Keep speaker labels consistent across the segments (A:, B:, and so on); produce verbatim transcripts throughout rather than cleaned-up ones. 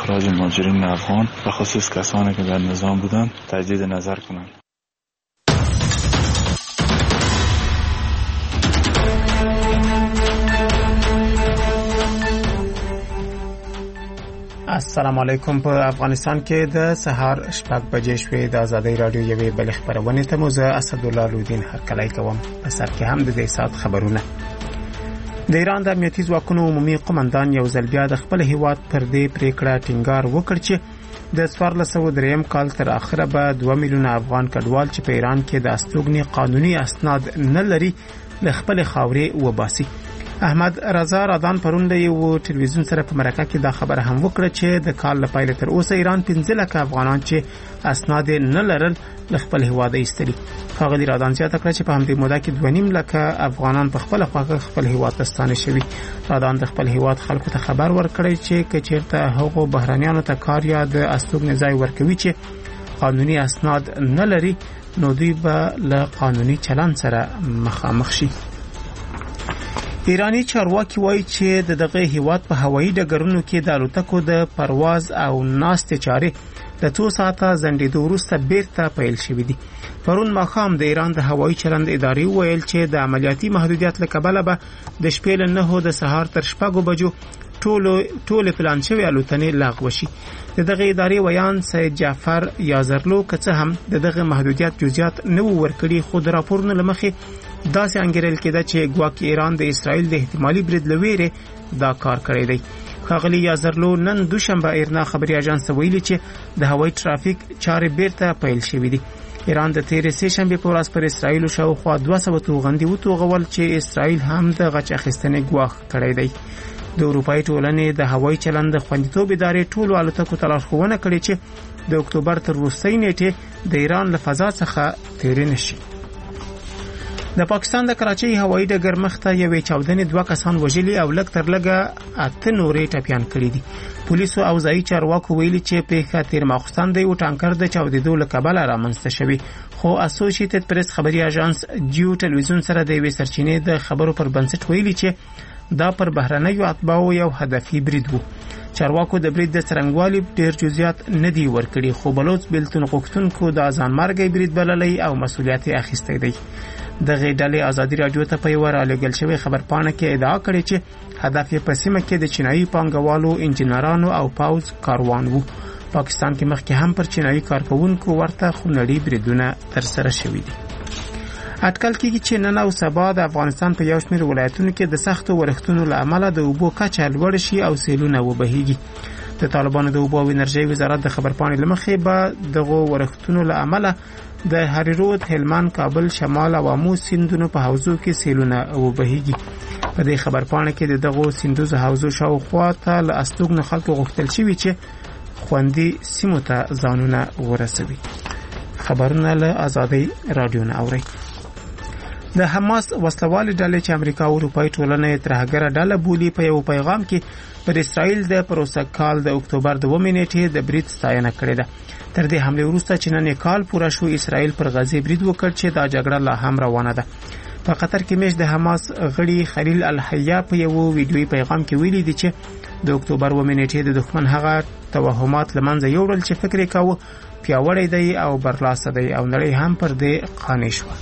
A: اخراج مهاجرین افغان به خصوص کسانی که در نظام بودند تجدید نظر کنند.
B: السلام علیکم. په افغانستان کې د سهار شپږ بجې شوې. د آزادۍ رادیو یوې بلې خپرونې ته مو زه اسدالله لودین هرکلی کوم. په سر کې هم د دې ساعت خبرونه. د ایران د امنیتي ځواکونو عمومي قومندان یو ځل بیا د خپل هیواد پر دې پریکړه ټینګار وکړ چې د څوارلس سوه دریم کال تر اخره به دوه میلیونه افغان کډوال چې په ایران کې د استوګنې قانوني اسناد نه لري له خپل خاورې وباسي. احمد رضا رادان پرون د یو ټلویزیون سره په مرکه کې دا خبره هم وکړه چې د کال له پیل تر اوسه ایران پنځه لکه افغانان چې اسناد نه لرل له خپل هیواد ایستلي. ښاغلي رادان زیاته کړه چې په همدې موده کې دوه نیم لکه افغانان په خپله خواږه خپل هیواد ته ستانه شوي. رادان د خپل هیواد خلکو ته خبر ورکړی چې که چېرته هغو بهرنیانو ته کار یا د استوګنې ځای ورکوي چې قانوني اسناد نه لري نو دوی به له قانوني چلند سره مخامخ شي. ایرانی چارواکي وایي چې د دغه هیواد په هوایي ډګرونو کې د الوتکو د پرواز او ناستې چارې د څو ساعته ځنډېدو وروسته بیرته پیل شوې دي. پرون ماښام د ایران د هوایي چلند ادارې وویل چې د عملیاتي محدودیت له کبله به د شپې له نهو د سهار تر شپږو بجو ټولو ټولې پلان شوې الوتنې لغوه شي. د دغه ادارې ویان سید جعفر یازرلو که څه هم د دغه محدودیت جزئیات نه وو ورکړي خو د راپورونو له مخې داسې انګیرل کېده چې ګواکې ایران د اسرائیل د احتمالي برید له ویرې دا کار کړی دی. ښاغلي یازرلو نن دوشنبه ایرنا خبري اژانس ته ویلي چې د هوایي ټرافیک چارې بیرته پیل شوې دي. ایران د تیرې سې شنبې په ورځ پر اسرائیلو شاوخوا دوه سوه توغندي وتوغول چې اسرائیل هم د غچ اخیستنې ګواښ کړی دی. د اروپایي ټولنې د هوایي چلند د خوندیتوب ادارې ټولو الوتکو ته لارښوونه کړې چې د اکتوبر تر وروستۍ نیټې د ایران له فضا څخه تیرې نه شي. د پاکستان د کراچۍ هوایي ډګر مخته یوې چاودنې دوه کسان وژلي او لږ تر لږه اته نورې ټپیان کړي دي. پولیسو او ځایي چارواکو ویلي چې پیښه تیر ماخوستن د یو ټانکر د چاودېدو له کبله رامنځته شوې، خو اسوسییټډ پریس خبري اژانس جیو ټلویزیون سره د یوې سرچینې د خبرو پر بنسټ ویلي چې دا پر بهرنیو اتباعو یو هدفي برید و. چارواکو د برید د څرنګوالي ډېر جزئیات نه دي ورکړي خو بلوچ بیلتون غوښتونکو د ځانمرګي برید بللی او مسؤلیت یې اخیستی دی. دغه ډلې ازادي رادیو ته په یوه رالیږل شوې خبرپاڼه کې ادعا کړې چې هدف یې په سیمه کې د چینایي پانګوالو، انجینرانو او پوځ کاروان و. پاکستان کې مخکې هم پر چینایي کارکوونکو ورته خونړي بریدونه ترسره شوي دي. اټکل کېږي چې نن او سبا د افغانستان په یو شمېر ولایتونو کې د سختو ورښتونو له امله د اوبو کچه لوړه شي او سیلونه وبهیږي. د طالبانو د اوبو او انرژۍ وزارت د خبرپاڼې له مخې به دغو ورښتونو له امله د هریرود، هلمند، کابل، شمال او امو سیندونو په حوزو کې سیلونه وبهیږي. په دې خبرپاڼه کې د دغو سیندوزو حوزو شاوخوا ته له استوګنو خلکو غوښتل شوي چې خوندي سیمو ته ځانونه ورسوي. خبرونه له آزادۍ رادیو نه اورئ. د حماس وسلوالې ډلې چې امریکا او اروپایي ټولنه ترهګره ډله بولي په یو پیغام کې پر اسرائیل د پروسه کال د اکتوبر دومې نیټې د برید ستاینه کړې ده. تر دې حمله وروسته چې نن کال پوره شو اسرائیل پر غزه برید وکړ چې دا جګړه لا هم روانه ده. په قطر کې مېش د حماس غړي خلیل الحیا په یو ویډیويي پیغام کې ویلي دي چې د اکتوبر دومې نیټې د دښمن هغه توهمات لمنځه یوړل چې فکر یې کاوه پیاوړی دی او برلاسه دی او نړۍ هم پر دې قانع شوه.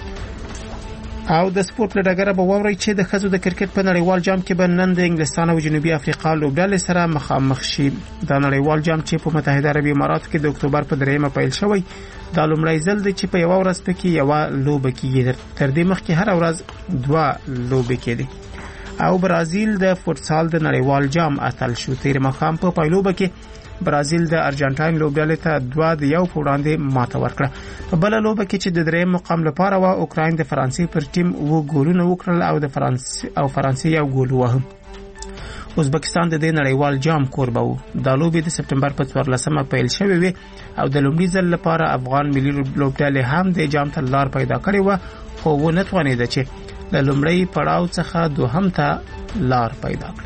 B: او د سپورت له ډګره به واورئ چې د ښځو د کرکټ په نړیوال جام کې به نن د انګلستان او جنوبي افریقا لوبډلې سره مخامخ شي. دا نړیوال جام چې په متحده عربي اماراتو کې د اکتوبر په دریمه پیل شوی دا لومړی ځل دی چې په یوه ورځ پکې یوه لوبه کېږي. تر دې مخکې هره ورځ دوه لوبې کېدې. او برازیل د فوټسال د نړیوال جام اتل شو. تیر ماښام په پایلوبه کې برازیل د ارجنټاین لوبډلې ته دوه د یو په وړاندې ماته ورکړه. په بله لوبه کې چې د درېیم مقام لپاره وه اوکراین د فرانسې پر ټیم اووه ګولونه وکړل او د فرانسې او فرانسې یو ګول ووهه. ازبکستان د دې نړیوال جام کوربه و. دا لوبې د سپټمبر په څوارلسمه پیل شوې وې او د لومړي ځل لپاره افغان ملي لوبډلې هم د جام ته لار پیدا کړې وه خو ونه توانېده چې له لومړی پړاو څخه دوهم ته لار پیدا کړي.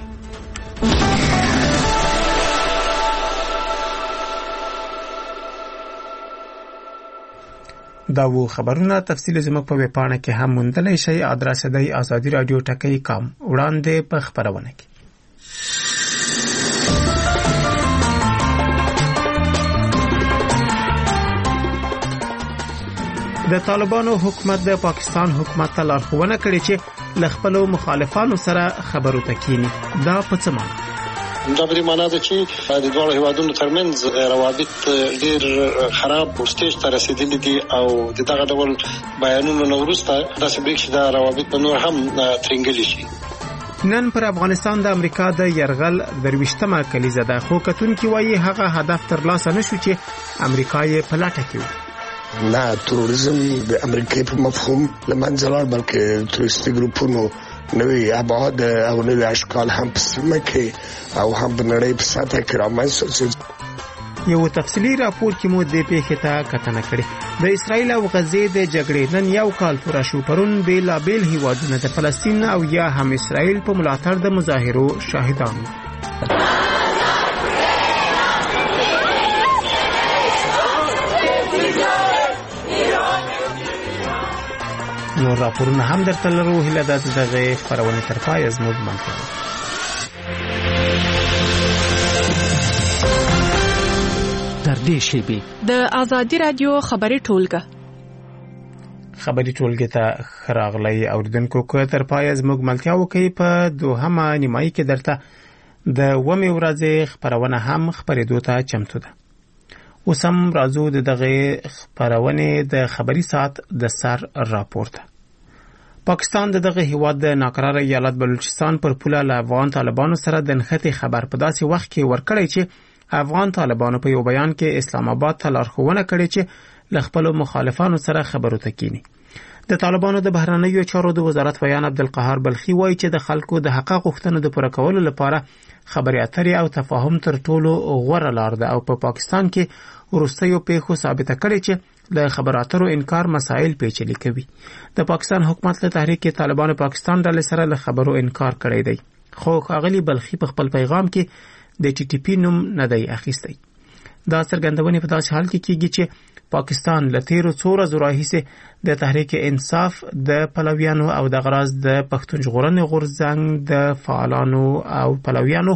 B: دا وو خبرونه. تفصیل زموږ په ویب پاڼه کې هم موندلی شئ. ادرس دی آزادي رادیو ټکی کام. وړاندې په خبرونه کې د طالبانو حکومت د پاکستان حکومت ته لارښوونه کړې چې له خپلو مخالفانو سره خبرو ته کینی. دا په څه معنی؟
C: دا په معنا ده چې د دوه هیوادونو ترمنځ روابط ډېر خراب او سټیج ته رسیدلي دي او د دغه ډول بیانونو نه وروسته داسې برېښي چې دا روابط په نور هم ترنګلي شي.
B: نن پر افغانستان د امریکا د يرغل درویشتمه کلیزه ده، خو کتونکي وایي هغه هدف ترلاسه نشو چې امریکا یې په لټه کې و.
D: نه، تروریزم د امریکا په مفهوم لمنځه لاړ، بلکې تروریستي ګروپونو نوې ابعاد او نوې اشکال هم په سیمه کې او هم په نړۍ په سطح کې رامنځته شوي.
B: یو تفصیلي راپور کې مو د پیښې ته کتنه کړې. د اسرایل او غزې د جګړې نن یو کال پوره شو. پرون بیلابیل هیوادونه د فلسطین او یا هم اسرایل په ملاتړ د مظاهرو شاهدان. نور راپورونه هم درته لرو. هیله ده چې دغه خبرونه تر پایه زموږ ملګري
E: در دې شیبې
F: د ازادي رادیو خبري ټولګه
B: خبري ټولګه ته خراغلی اوریدونکو کو تر پایه زموږ ملتیا وکي. په دوهمه نیمایي کې درته د ومه ورځې خبرونه هم خبرېدو ته چمتو ده. اوس هم راځو د دغه خبرونه د خبري ساعت د سر راپورته. پاکستان د دغه هیواد د ناقرار ایالت بلوچستان پر پوله له افغان طالبانو سره د نښتې خبر په داسې وخت کې ورکړی چې افغان طالبانو په یو بیان کې اسلام آباد ته لارښوونه کړې چې له خپلو مخالفانو سره خبرو ته کینی. د طالبانو د بهرنیو چارو د وزارت ویان عبدالقهار بلخي وایي چې د خلکو د حق غوښتنو د پوره کولو لپاره خبرې اترې او تفاهم تر ټولو غوره لار ده او په پا پاکستان کې وروستیو پیښو ثابته کړې چې له خبرو اترو انکار مسایل پیچلي کوي. د پاکستان حکومت له تحریک طالبانو پاکستان ډلې سره له خبرو انکار کړی دی، خو ښاغلي بلخي په خپل پیغام کې د ټي ټي پی نوم نه دی اخیستی. دا څرګندونې په داسې حال کې کیږي چې پاکستان له تیرو څو ورځو راهیسې د تحریک انصاف د پلویانو او د غراض د پښتون ژغورنې غورځنګ د فعالانو او پلویانو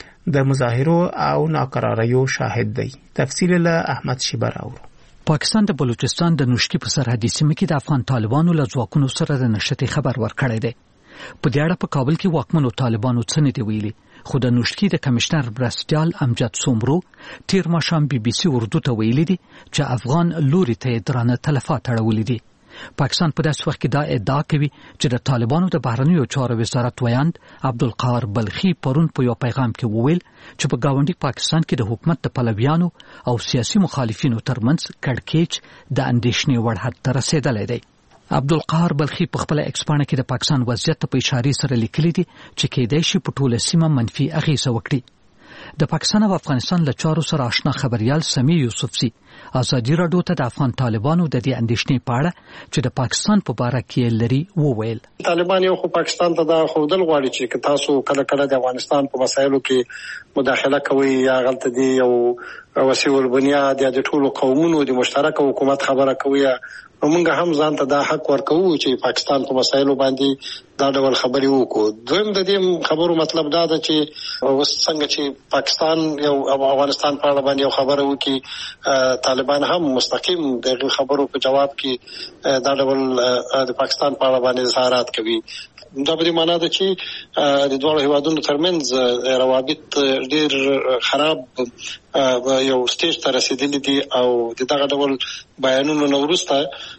B: د مظاهرو او ناقراریو شاهد دی. تفصیل له احمد شیبر اورو.
E: پاکستان د بلوچستان د نوشکی په سرحدي سیمه کې د افغان طالبانو له ځواکونو سره د نښتې خبر ورکړی دی. په دې اړه په کابل کې واکمنو طالبانو څه نه دی ویلي، خو د نوشکی د کمشنر برسټیال امجد سومرو تیر ماښام بي بي سي اردو ته ویلي دي چې افغان لوري ته درانه تلفات اړولي دي. پاکستان په داسې وخت کې دا ادعا کوي چې د طالبانو د بهرنیو چارو وزارت ویاند عبدالقهار بلخي پرون په یو پیغام کې وویل چې په گاونډي پاکستان کې د حکومت د پلویانو او سیاسي مخالفینو ترمنځ کړکېچ د اندېښنې وړ حد ته رسیدلی دی. عبدالقهار بلخي په خپل ایکسپانه کې د پاکستان وضعیت په اشارې سره لیکلي دي چې کېدای شي په ټوله سیمه منفي اغیزه وکړي. د پاکستان او افغانستان له چارو سره آشنا خبريال سمی یوسفزي ازادي راډیو ته د افغان طالبانو د دې اندېښنې په اړه چې د پاکستان په باره کې لري وویل.
C: طالبان یو خو پاکستان ته دا خودل غواړي چې تاسو کله کله د افغانستان په مسایلو کې مداخله کوي یا غلطه دي او وسیله البنیاد یا د ټولو قومونو د مشترک حکومت خبره کوي. موږ هم ځان ته دا حق ورکوو چې پاکستان په مسایلو باندې دا ډول خبرې وکړو. دویم د دې خبرو مطلب دا ده چې اوس څنګه چې پاکستان یو افغانستان په اړه باندې خبره وکړي، طالبان هم مستقیم د خبرو په جواب کې دا ډول د پاکستان په اړه باندې اظهارات کوي. دا په دې معنا ده چې د دوه هیوادونو ترمنځ روابط ډېر خراب یو سټیج ته رسیدلي دي او دغه ډول بیانونو نه وروسته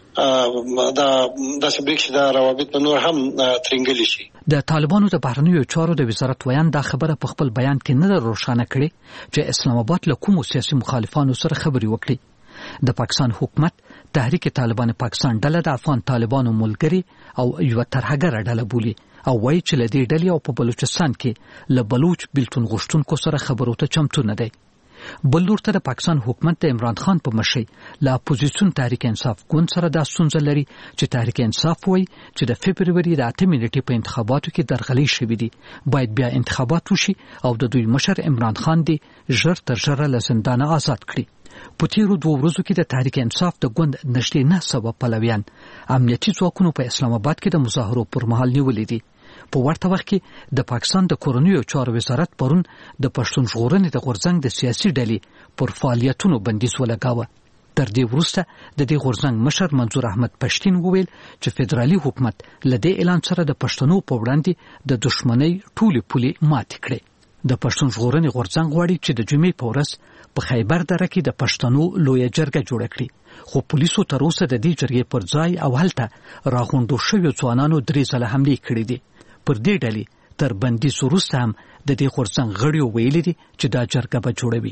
C: دا داسې برېښي دا روابط په نور هم ترنګلي شي.
E: د طالبانو د بهرنیو چارو د وزارت ویان دا خبره په خپل بیان کې نه روښانه کړې چې اسلام آباد له کومو سیاسي مخالفانو سره خبرې وکړي. د پاکستان حکومت تحریک طالبان پاکستان ډله د افغان طالبانو ملګری او یو ترهګره ډله بولي او وایي چې له دې ډلې او په بلوچستان کې له بلوچ بیلتون غوښتونکو سره خبرو ته چمتو نه دی. بل لور ته د پاکستان حکومت د عمران خان په مشرۍ له اپوزیسیون تحریک انصاف ګوند سره دا ستونزه لري چې تحریک انصاف وایي چې د فبروري د اتمې نیټې په انتخاباتو کې درغلي شوې دي، باید بیا انتخابات وشي او د دوی مشر عمران خان دی ژر تر ژره له زندانه آزاد کړي. په تیرو دوه ورځو کې د تحریک انصاف د ګوند نږدې نه سوه پلویان امنیتي ځواکونو په اسلام آباد کې د مظاهرو پر مهال نیولې دي. په ورته وخت کې د پاکستان د کورنیو چارو وزارت پرون د پښتون ژغورنې د غورځنګ د سیاسي ډلې پر فعالیتونو بندیز ولګاوه. تر دې وروسته د دې غورځنګ مشر منظور احمد پښتين وویل چې فدرالي حکومت لدې اعلان سره د پښتنو په وړاندې د دښمنۍ ټولې پولې ماتې کړې. د پښتون ژغورنې غورځنګ غواړي چې د جمعې په ورځ په خیبر دره کې د پښتنو لویه جرګه جوړه کړي، خو پولیسو تر اوسه د دې جرګې پر ځای او هلته راغونډو شویو ځوانانو درې ځله حملې کړې دي. پر دې ډلې تر بندیز وروسته هم د دې غورځنګ غړیو ویلي دي چې دا جرګه به جوړوي.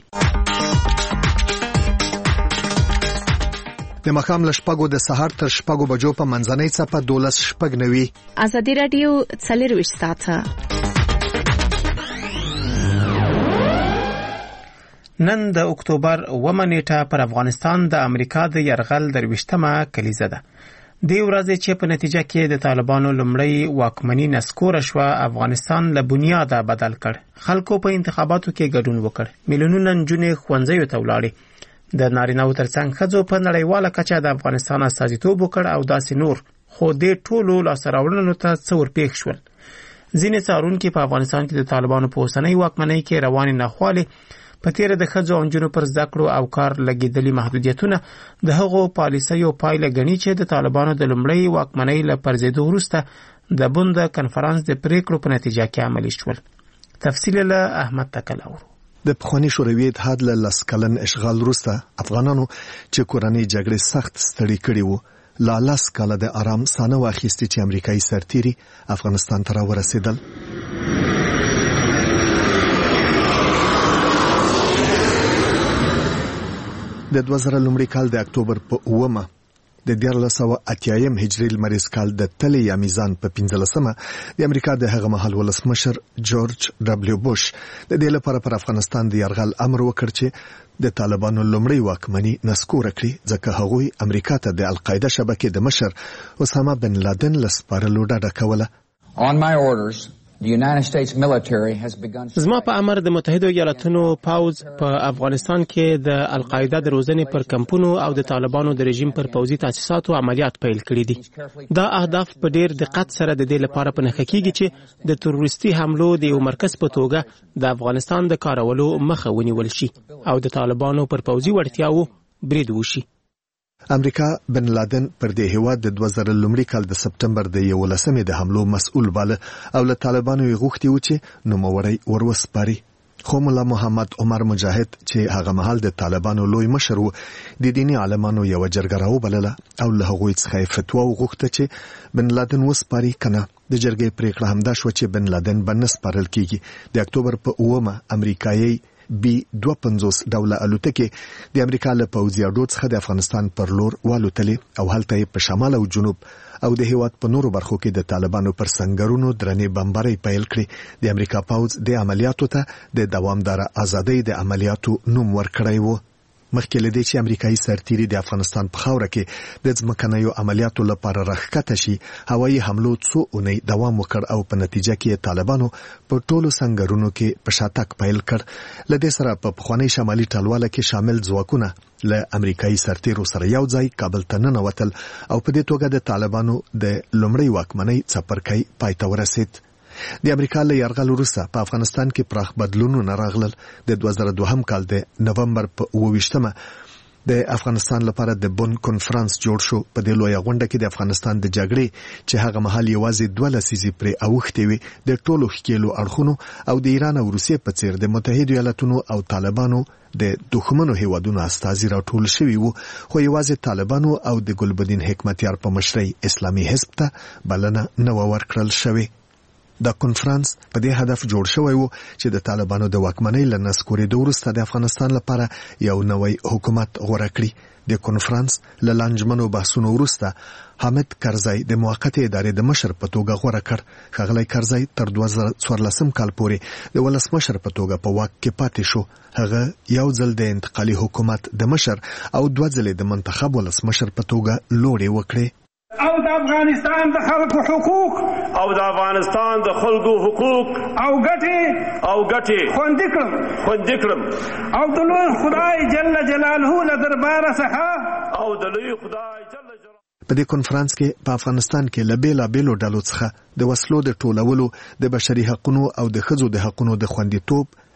G: د ماښام له شپږو د سهار تر شپږو بجو په منځنۍ څپه دولس شپږ نوي.
F: ازادي راډیو څلرویشت ساعته.
B: نن د اکتوبر اوومه نیټه پر افغانستان د امریکا د یرغل درویشتمه کلیزه ده. دې ورځې چې په نتیجه کې د طالبانو لومړی واکمني نسکوره شوه، افغانستان له بنیاده بدل کړ. خلکو په انتخاباتو کې ګډون وکړ، میلیونونه نجونې ښوونځیو ته ولاړې. د نارینه‌وو ترڅنګ ښځو په نړیواله کچه د افغانستان استازیتوب وکړ او داسې نور. خو دې ټولو لاسته راوړنو ته څه ورپېښ شول؟ ځینې څارونکي په افغانستان کې د طالبانو په اوسنۍ واکمنۍ کې روانې ناخوالې، په تیره د ښځو او نجونو پر زده کړو او کار لګېدلي محدودیتونه د هغو پالیسیو پایله ګڼي چې د طالبانو د لومړۍ واکمنۍ له پرځېدو وروسته د بند کنفرانس د پریکړو په نتیجه کې عملي شول. تفصیل له احمد تکل اورو.
G: د پخواني شوروي اتحاد له لس کلن اشغال وروسته افغانانو چې کورنۍ جګړې سخت ستړي کړي وو، لا لس کاله د آرام سانه واخیستې چې امریکایي سرتیري افغانستان ته راورسېدل. د دوه زره لومړي کال د اکتوبر په اومه د دیارلس سوه اتیایم هجري لمریز کال د تلې یا میزان په پنځلسمه د امریکا د هغه مهال ولسمشر جورج ډبلیو بوش د دې لپاره پر افغانستان د یرغل امر وکړ چې د طالبانو لومړی واکمني نسکوره کړي، ځکه هغوی امریکا ته د القاعده شبکې د مشر اسامه بن لادن له سپارلو ډډه کوله.
H: On my orders, the United States military has begun.
B: زما په امر د متحده ایالاتونو پوځ په افغانستان کې د القاعده د روزنې پر کمپونو او د طالبانو د رژیم پر پوځي تاسیساتو عملیات پیل کړي دي. دا اهداف په ډیر دقت سره د دې لپاره په نښه کیږي چې د تروریستي حملو د یو مرکز په توګه د افغانستان د کارولو مخه ونیول شي او د طالبانو پر پوځي وړتیاو برید وشي.
G: امریکا بن لادن پر دې هیواد د دوه زره لومړي کال د سپټمبر د یولسمې د حملو مسؤل باله او له طالبانو یې غوښتي و چې نوموړی وروسپاري. خو مولا محمد عمر مجاهد چې هغه مهال د طالبانو لوی مشر و، د دیني عالمانو یو جرګه راوبلله او له هغوی څخه یې فتوا وغوښته چې بن لادن وسپاري کنه. د جرګې پریکړه همدا شوه چې بن لادن به نه سپارل کیږي. د اکتوبر په اومه امریکایي بی دوه پنځوس ډوله الوتکې د امریکا له پوځي اډو څخه د افغانستان پر لور والوتلې او هلته په شمال او جنوب او د هیواد په نورو برخو کې د طالبانو پر سنگرونو درنې بمبارۍ پیل کړې. د امریکا پوځ د عملیاتو ته د دوامداره ازادۍ د عملیاتو نوم ورکړی و. مخکې له دې چې امریکایي سرتیري د افغانستان په خاوره کې د ځمکنیو عملیاتو لپاره راښکته شي، هوایي حملو څو اونۍ دوام وکړ او په نتیجه کې طالبانو په ټولو سنگرونو کې په شاتګ پیل کړ. له دې سره په پخواني شمالي ټلواله کې شامل ځواکونه له امریکایي سرتیرو سره یو ځای کابل ته ننوتل او په دې توګه د طالبانو د لومړۍ واکمنۍ څپرکی پای ته ورسید. د امریکا له یرغل وروسته په افغانستان کې پراخ بدلونونه راغلل. د دوه زره دوهم کال د نومبر په اووه ویشتمه د افغانستان لپاره د بون کنفرانس جوړ شو. په دې لویه غونډه کې د افغانستان د جګړې چې هغه مهال یوازې دوه لسیزې پرې اوښتې وي د ټولو ښکېلو اړخونو او د ایران او روسیې په څیر د متحده ایالاتونو او طالبانو د دښمنو هیوادونو استازي راټول شوي وو، خو یوازې طالبانو او د ګلبدین حکمتیار په مشرۍ اسلامي حزب ته بلنه نه ورکړل شوې. دا کنفرانس په دې هدف جوړ شوی وو چې د طالبانو د واکمنۍ له نسکورېدو وروسته د افغانستان لپاره یو نوی حکومت غوره کړي. د کنفرانس له لانجمنو بحثونو وروسته حامد کرزی د موقتې ادارې د مشر په توګه غوره کړ. ښاغلی کرزی تر دوه زره څوارلسم کال پورې د ولسمشر په توګه په واک کې پاتې شو. هغه یو ځل د انتقالي حکومت د مشر او دوه ځلې د منتخب ولسمشر په توګه لوړې وکړې.
I: او د افغانستان د خلکو حقوق
J: او د افغانستان د خلکو حقوق
I: او ګټې
J: او ګټې
I: خوندي کړم
J: خوندي کړم
I: او د لوی خدای جل جلاله له درباره څخه
J: او د لوی خدای جل جلاله.
G: په دې کنفرانس کې په افغانستان کې له بیلابیلو ډلو څخه د وسلو د ټولولو، د بشري حقوقو او د ښځو د حقوقو د خوندیتوب،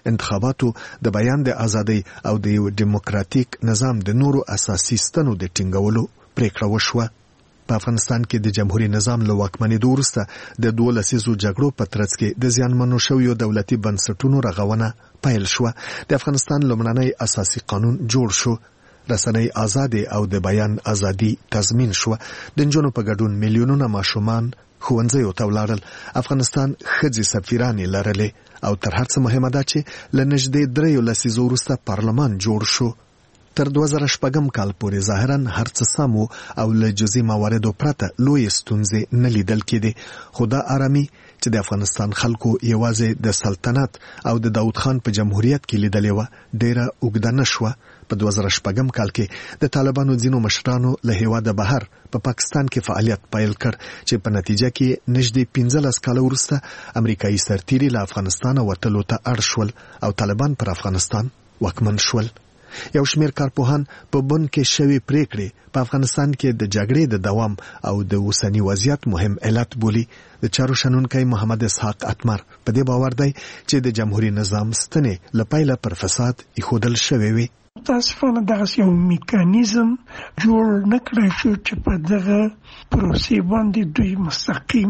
G: انتخاباتو د بیان د ازادۍ او د یو دیموکراتیک نظام د نورو اساسي ستنو د ټینګولو پریکړه وشوه. په افغانستان کې د جمهوریت نظام له واکمنېدو وروسته د دوه لسیزو جګړو په ترڅ کې د زیانمنو شویو دولتي بنسټونو رغونه پیل شوه. د افغانستان لومړنی اساسي قانون جوړ شو. رسنۍ آزادې او د بیان ازادي تضمین شوه. د نجونو په ګډون میلیونونه ماشومان ښوونځیو ته ولاړل. افغانستان ښځې سفیرانې لرلې او تر هر څه مهمه ده چې له نږدې دریو لسیزو وروسته پارلمان جوړ شو. تر دوه زره شپږم کال پورې ظاهرا هر څه سم و او له جزئي مواردو پرته لویې ستونزې نه لیدل کېدې، خو دا آرامي چې د افغانستان خلکو یوازې د سلطنت او د داود خان په جمهوریت کې لیدلې وه ډېره اوږده نه شوه. په دوه زره شپږم کال کې د طالبانو ځینو مشرانو له هېواده بهر په پاکستان کې فعالیت پیل کړ چې په نتیجه کې نږدې پنځلس کاله وروسته امریکایي سرتیري له افغانستانه وتلو ته اړ شول او طالبان پر افغانستان واکمن شول. یو شمېر کارپوهان په بن کې شوې پریکړې په افغانستان کې د جګړې د دوام او د اوسني وضعیت مهم علت بولي. د چارو شنونکی محمد اسحاق اتمر په دې باور دی چې د جمهوریت نظام ستنې له پیله پر فساد ایښودل شوې وي.
K: متاسفانه دغه یو میکانیزم جوړ نه کړی شو چې په دغه پروسې باندې دوی مستقیم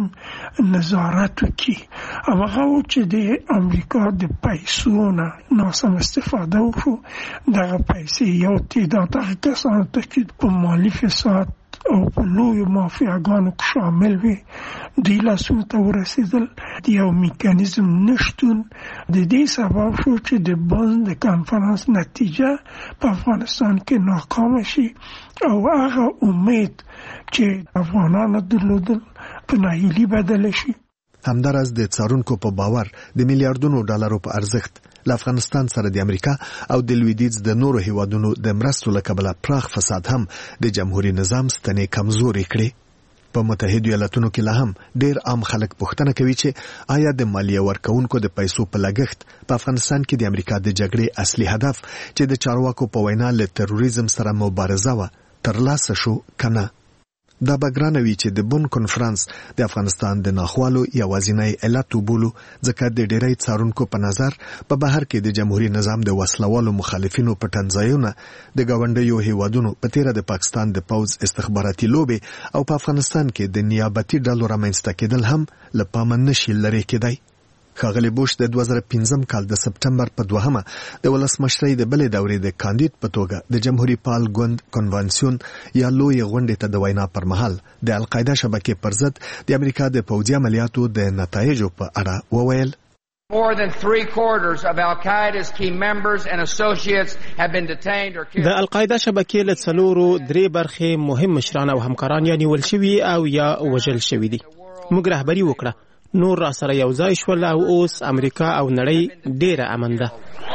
K: نظارت وکړي. او هغه چې د امریکا د پیسو نه ناسم استفاده وشو. دغه پیسې یو تعداد هغه کسانو ته چې په مالي فساد او په لویو مافیاګانو کې شامل وي دوی لاسونو ته ورسېدل. د یو میکانیزم نشتون د دې سبب شو چې د بن د کانفرانس نتیجه په افغانستان کې ناکامه شي او هغه امید چې افغانانو درلودل په ناهیلي بدل شي.
G: همداراز د څارونکو په باور د میلیارډونو ډالرو په ارزښت له افغانستان سره د امریکا او د لویدیځ د نورو هیوادونو د مرستو له کبله پراخ فساد هم د جمهوریت نظام ستنې کمزورې کړې. په متحدو ایالاتونو کې لا هم ډېر عام خلک پوښتنه کوي چې آیا د مالیه ورکوونکو د پیسو په لګښت په افغانستان کې د امریکا د جګړې اصلي هدف چې د چارواکو په وینا له تروریزم سره مبارزه وه ترلاسه شو که نه. دا به ګرانه وي چې د بن کنفرانس د افغانستان د ناخوالو یوازینی علت وبولو، ځکه د ډېری څارونکو په نظر په بهر کې د جمهوریت نظام د وسلوالو مخالفینو پټنځایونه د ګاونډیو هیوادونو په تیره د پاکستان د پوځ استخباراتي لوبې او په افغانستان کې د نیابتي ډلو رامنځته کېدل هم له پامه نشي لرې کېدی. ښاغلی بوش د دوه زره پنځم کال د سپټمبر په دوهمه د ولسمشرۍ د بلې دورې د کاندید په توګه د جمهوریت پال ګوند کنوانسیون یا لویې غونډې ته د وینا پر مهال د القاعده شبکې پر ضد د امریکا د پوځي عملیاتو د نتایجو په اړه وویل.
H: More than three quarters of Al-Qaeda's key members and associates have been detained or killed.
B: د القاعده شبکې له څلورو درې برخې مهم مشران او همکاران یا نیول شوي او یا وژل شوي دي. موږ رهبري وکړه، نور را سره یو ځای شول او اوس امریکا او نړۍ ډېره امن ده.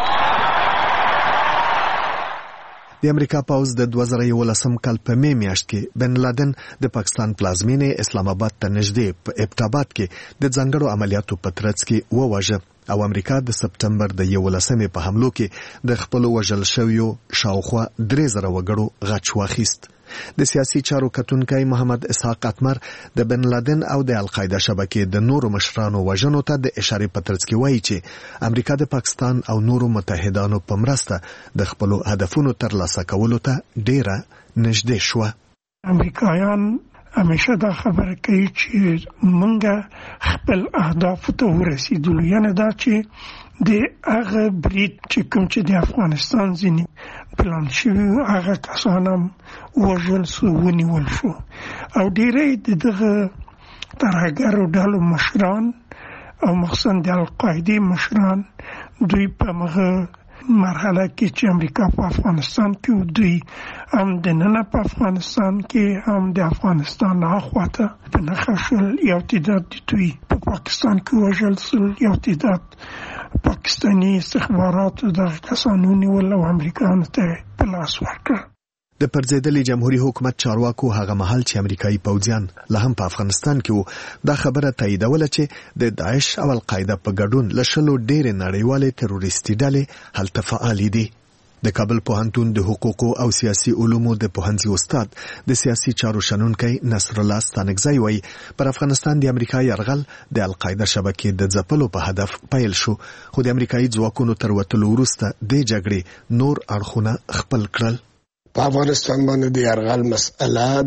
G: د امریکا پوځ د دوه زره یولسم کال په می میاشت کې بن لادن د پاکستان پلازمینې اسلام آباد ته نږدې په ابټاباد کې د ځانګړو عملیاتو په ترڅ کې وواژه او امریکا د سپټمبر د یولسمې په حملو کې د خپلو وژل شویو شاوخوا درې زره وګړو غچ واخیست. د سیاسي چارو کتونکی محمد اسحاق اتمر د بن لادن او د القاعده شبکې د نورو مشرانو وژنو ته د اشارې په ترڅ کې وایي چې امریکا د پاکستان او نورو متحدانو په مرسته د خپلو هدفونو ترلاسه کولو ته ډیره نږدې شوه.
K: امریکایان همیشه دا خبره کوي چې موږ خپل اهدافو ته ورسېدلو، یعنې دا چې د هغه برید چې کوم چې د افغانستان ځینې پلان شوي هغه کسان هم وژل سو، ونیول شو او ډېری د دغه ترهګرو ډلو مشران او مخصوصا د القاعدې مشران دوی په هغه مرحله کې چې امریکا په افغانستان کې دوی هم د ننه په افغانستان کې هم د افغانستان هاخواته په نښه شول. یو تعداد دوی په پاکستان کې وژل سول، یو تعداد پاکستاني استخباراتو د کسانو نیول او امریکایانو ته په لاس ورکړ.
G: د پرځېدلي جمهوریت حکومت چارواکو هغه مهال چې امریکایي پوځیان لا هم په افغانستان کې وو دا خبره تاییدوله چې د داعش او القاعده په ګډون له شلو ډېرې نړیوالې تروریستي ډلې هلته فعالې دي. د کابل پوهنتون د حقوقو او سیاسي علومو د پوهنځي استاد د سیاسي چارو شنونکي نصر الله ستانکزی وایي پر افغانستان د امریکا یرغل د القاعده شبکې د ځپلو په هدف پیل شو، خو د امریکایي ځواکونو تر وتلو وروسته د جګړې نور اړخونه خپل کړل.
D: په افغانستان باندې د یرغل مسأله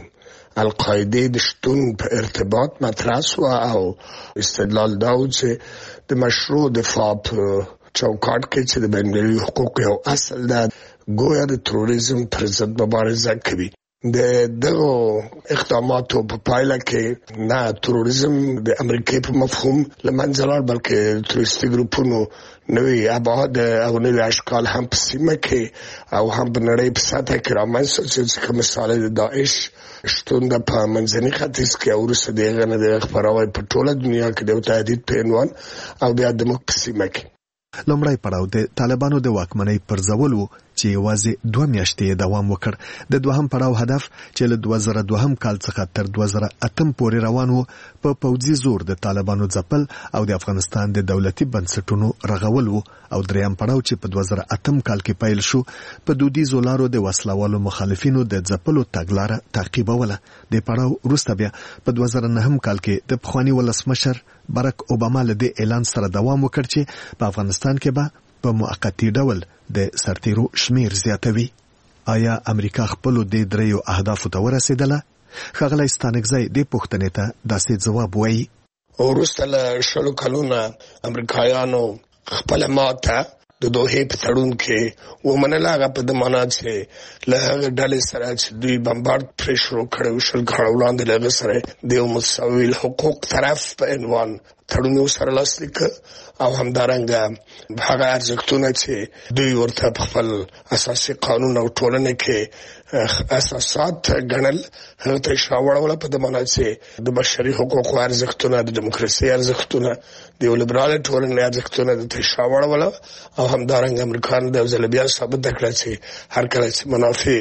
D: د القاعده د شتون په ارتباط مطرح شو او استدلال دا و چې د مشروع دفاع په چوکاټ کې چې د بین‌المللي حقوقو یو اصل ده، ګویا د تروریزم پر ضد مبارزه کوي. د دغو اقداماتو په پایله کې نه تروریزم د امریکا په مفهوم له منځه لاړ، بلکې تروریستي ګروپونو نوي ابعاد او نوي اشکال هم په سیمه کې او هم په نړۍ په سطح کې رامنځته شول، چې مثال د داعش شتون د په منځني ختیځ کې او وروسته د هغه نه د خپراوی په ټوله دنیا کې د تهدید په عنوان او بیا د موږ په سیمه کې.
G: لومړی پړاو د طالبانو د واکمنۍ پرځول و چې یوازې دوه میاشتې دوام وکړ. د دوهم پړاو هدف چې له دوه زره دوهم کال څخه تر دوه زره اتم پورې روان و په پوځي زور د طالبانو ځپل او د افغانستان د دولتي بنسټونو رغول و، او دریم پړاو چې په دوه زره اتم کال کې پیل شو په دودیزو لارو د وسلوالو مخالفینو د ځپلو تګلاره تعقیبوله. د پړاو وروسته بیا په دوه زره نهم کال کې د پخواني ولسمشر باراک اوباما له دې اعلان سره دوام وکړ چې په افغانستان کې به په موقتی ډول د سرتیرو شمیر زیاتوي. آیا امریکا خپل د دریو اهدافو ته ورسېدله؟ ښاغلی ستانکزی د پوښتنې ته داسې ځواب وایي.
D: وروسته له شلو کلونو امریکایانو خپل ماته د دوحې په تړون کې ومنله، هغه په د معنا چې له هغه ډلې سره چې دوی بمبارد پرې شروع کړی شل کاله وړاندې له هغه سره د یو مساوي الحقوق طرف په عنوان تړون یې ورسره لاسلیک او همدارنګه هغه ارزښتونه چې دوی ورته په خپل اساسي قانون او ټولنه کې اساسات ګڼل هغه ته اشاره وړوله، په د معنا چې د بشري حقوقو ارزښتونه، د دیموکراسۍ ارزښتونه، د یو لیبرال ټولنې ارزښتونه د ته اشاره وړوله او همدارنګه امریکایانو د یو ځل بیا ثابته کړه چې هر کله چې منافع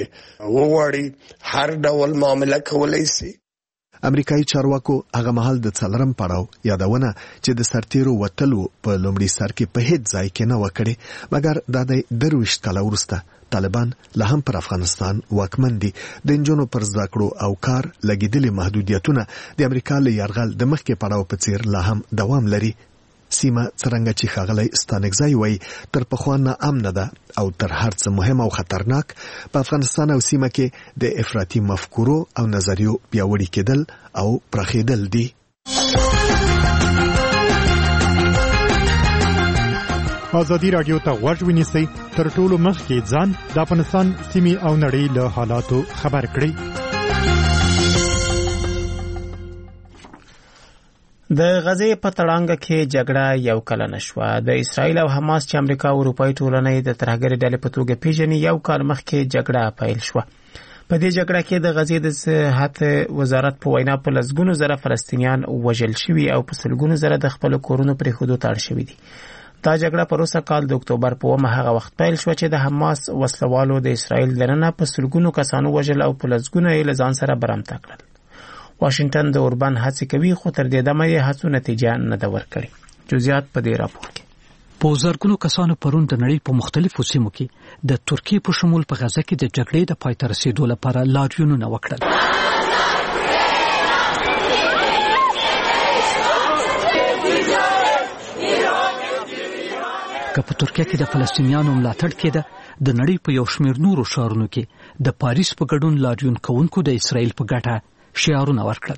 D: وغواړي هر ډول معامله کولی شي.
G: امریکایي چارواکو هغه مهال د څلرم پړاو یادونه چې د سرتیرو وتلو په لومړي سر کې په هیڅ ځای کې نه وکړي، مګر دا د درویشت کاله وروسته طالبان لا هم پر افغانستان واکمن دي. د نجونو پر زده کړو او کار لګیدلي محدودیتونه د امریکا له یرغل د مخکې پړاو په څیر لا هم دوام لري. سیمه څرنګه چې ښاغلی ستانکزی وایي تر پخوا نه امنه ده او تر هر څه مهم او خطرناک په افغانستان او سیمه کې د افراطي مفکورو او نظریو پیاوړي کېدل او پراخېدل دي.
L: ازادي راډیو ته غوږ ونیسئ، تر ټولو مخکې ځان د افغانستان سیمې او نړۍ له حالاتو خبر کړئ.
B: د غزې په تړانګه کې جګړه یو کلنه شوه. د اسرائیل او حماس چې امریکا او اروپایي ټولنې د ترهګرۍ ډلې په توګه پیژني یو کال مخکې جګړه پیل شوه. په دې جګړه کې د غزې د صحت وزارت په وینا په لسګونو زره فلسطینیان وژل شوي او په سلګونو زره د خپل کورونو پرېښودو ته اړ شوي دي. دا جګړه په روسه کال د اکتوبر په اومه هغه وخت پیل شوه چې د حماس وسلوالو د اسرائیل دننه په سلګونو کسانو وژل او په لسګونو یې له ځان سره برمته کړل. واشنگټن د اوربان هڅې کوي، خو تر دې دمه یې هڅو نتیجه نه ده ورکړې. جزئیات په دې راپور کې.
E: په زرګونو کسانو پرون د نړۍ په مختلفو سیمو کې د ترکیې په شمول په غزه کې د جګړې د پای ته رسیدو لپاره لاریونونه وکړل. که په ترکیه کې د فلسطینیانو ملاتړ کېده، د نړۍ په یو شمېر نورو ښارونو کې د پاریس په ګډون لاریون کوونکو د اسرائیل په ګټه شعارونه ورکړل.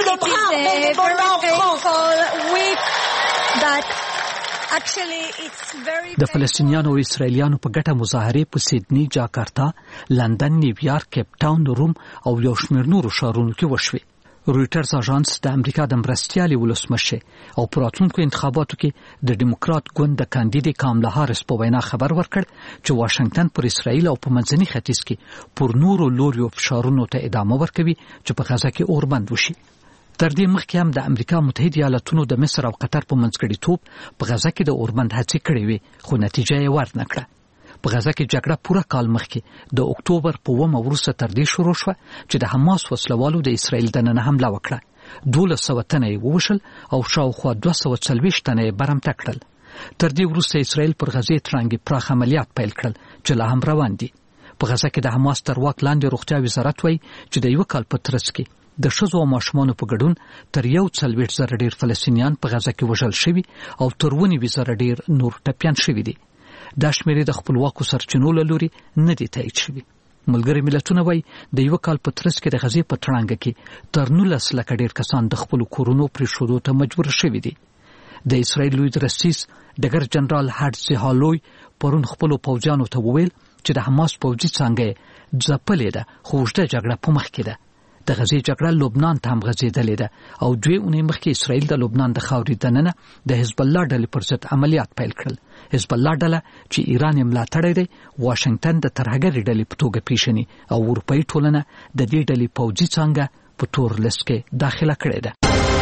E: د فلسطینیانو او اسرائیلیانو په ګټه مظاهرې په سیدنی، جاکارتا، لندن، نیویارک، کیپ ټاون، روم او یو شمېر نورو ښارونو کې وشوې. رویټرز اژانس د امریکا د مرستیالي ولسمشر او په راتلونکو انتخاباتو کې د ډیموکرات ګوند د کاندید کاملا هاریس په وینا خبر ورکړ چې واشنگټن پر اسرائیل او په منځني ختیځ کې پر نورو لوریو فشارونو ته ادامه ورکوي چې په غزه کې اوربند وشي. تر دې مخکې هم د امریکا متحده ایالاتونو د مصر او قطر په منځګړیتوب په غزه کې د اوربند هڅې کړې وې، خو نتیجه یې ورنه کړه. په غزه کې جګړه پوره کال مخکې د اکتوبر په اوومه وروسته تر دې شروع شوه چې د حماس وسلوالو د اسرائیل دننه حمله وکړه. دولس سوه تنه یې ووژل او شاوخوا دوه سوه څلوېښت تنه یې برمته کړل. تر دې وروسته اسرائیل پر غزې ترانګي پراخ عملیات پیل کړل چې لا هم روان دي. په غزه کې د حماس تر واک لاندې روغتیا وزارت وایي چې د یو کال په ترڅ کې د ښځو او ماشومانو په ګډون تر یو څلوېښت زره ډېر فلسطینیان په غزه کې وژل شوي او تر ونیوي زره ډېر نور ټپیان شوي دي. دا شمېرې د خپلواکو سرچینو له لوري نه دي تایید شوي. ملګري ملتونه وایي د یو کال په ترڅ کې د غزې په تړانګه کې تر نولس لکه ډېر کسان د خپلو کورونو پرېښودو ته مجبور شوي دي. د اسرائیل لوی رئیس ډګر جنرال هرتزي هالوی پرون خپلو پوځیانو ته وویل چې د حماس پوځي څانګه ځپلې ده خو اوږده جګړه په مخ کې ده. د غزې جګړه لبنان ته هم غځېدلې ده او دوې اونۍ مخکې اسرائیل د لبنان د خاورې دننه د حزب الله ډلې پر ضد عملیات پیل کړل. حزب الله ډله چې ایران یې ملاتړی دی واشنګټن د ترهګرې ډلې په توګه پیژني او اروپایي ټولنه د دې ډلې پوځي څانګه په تور لیست کې داخله کړې ده.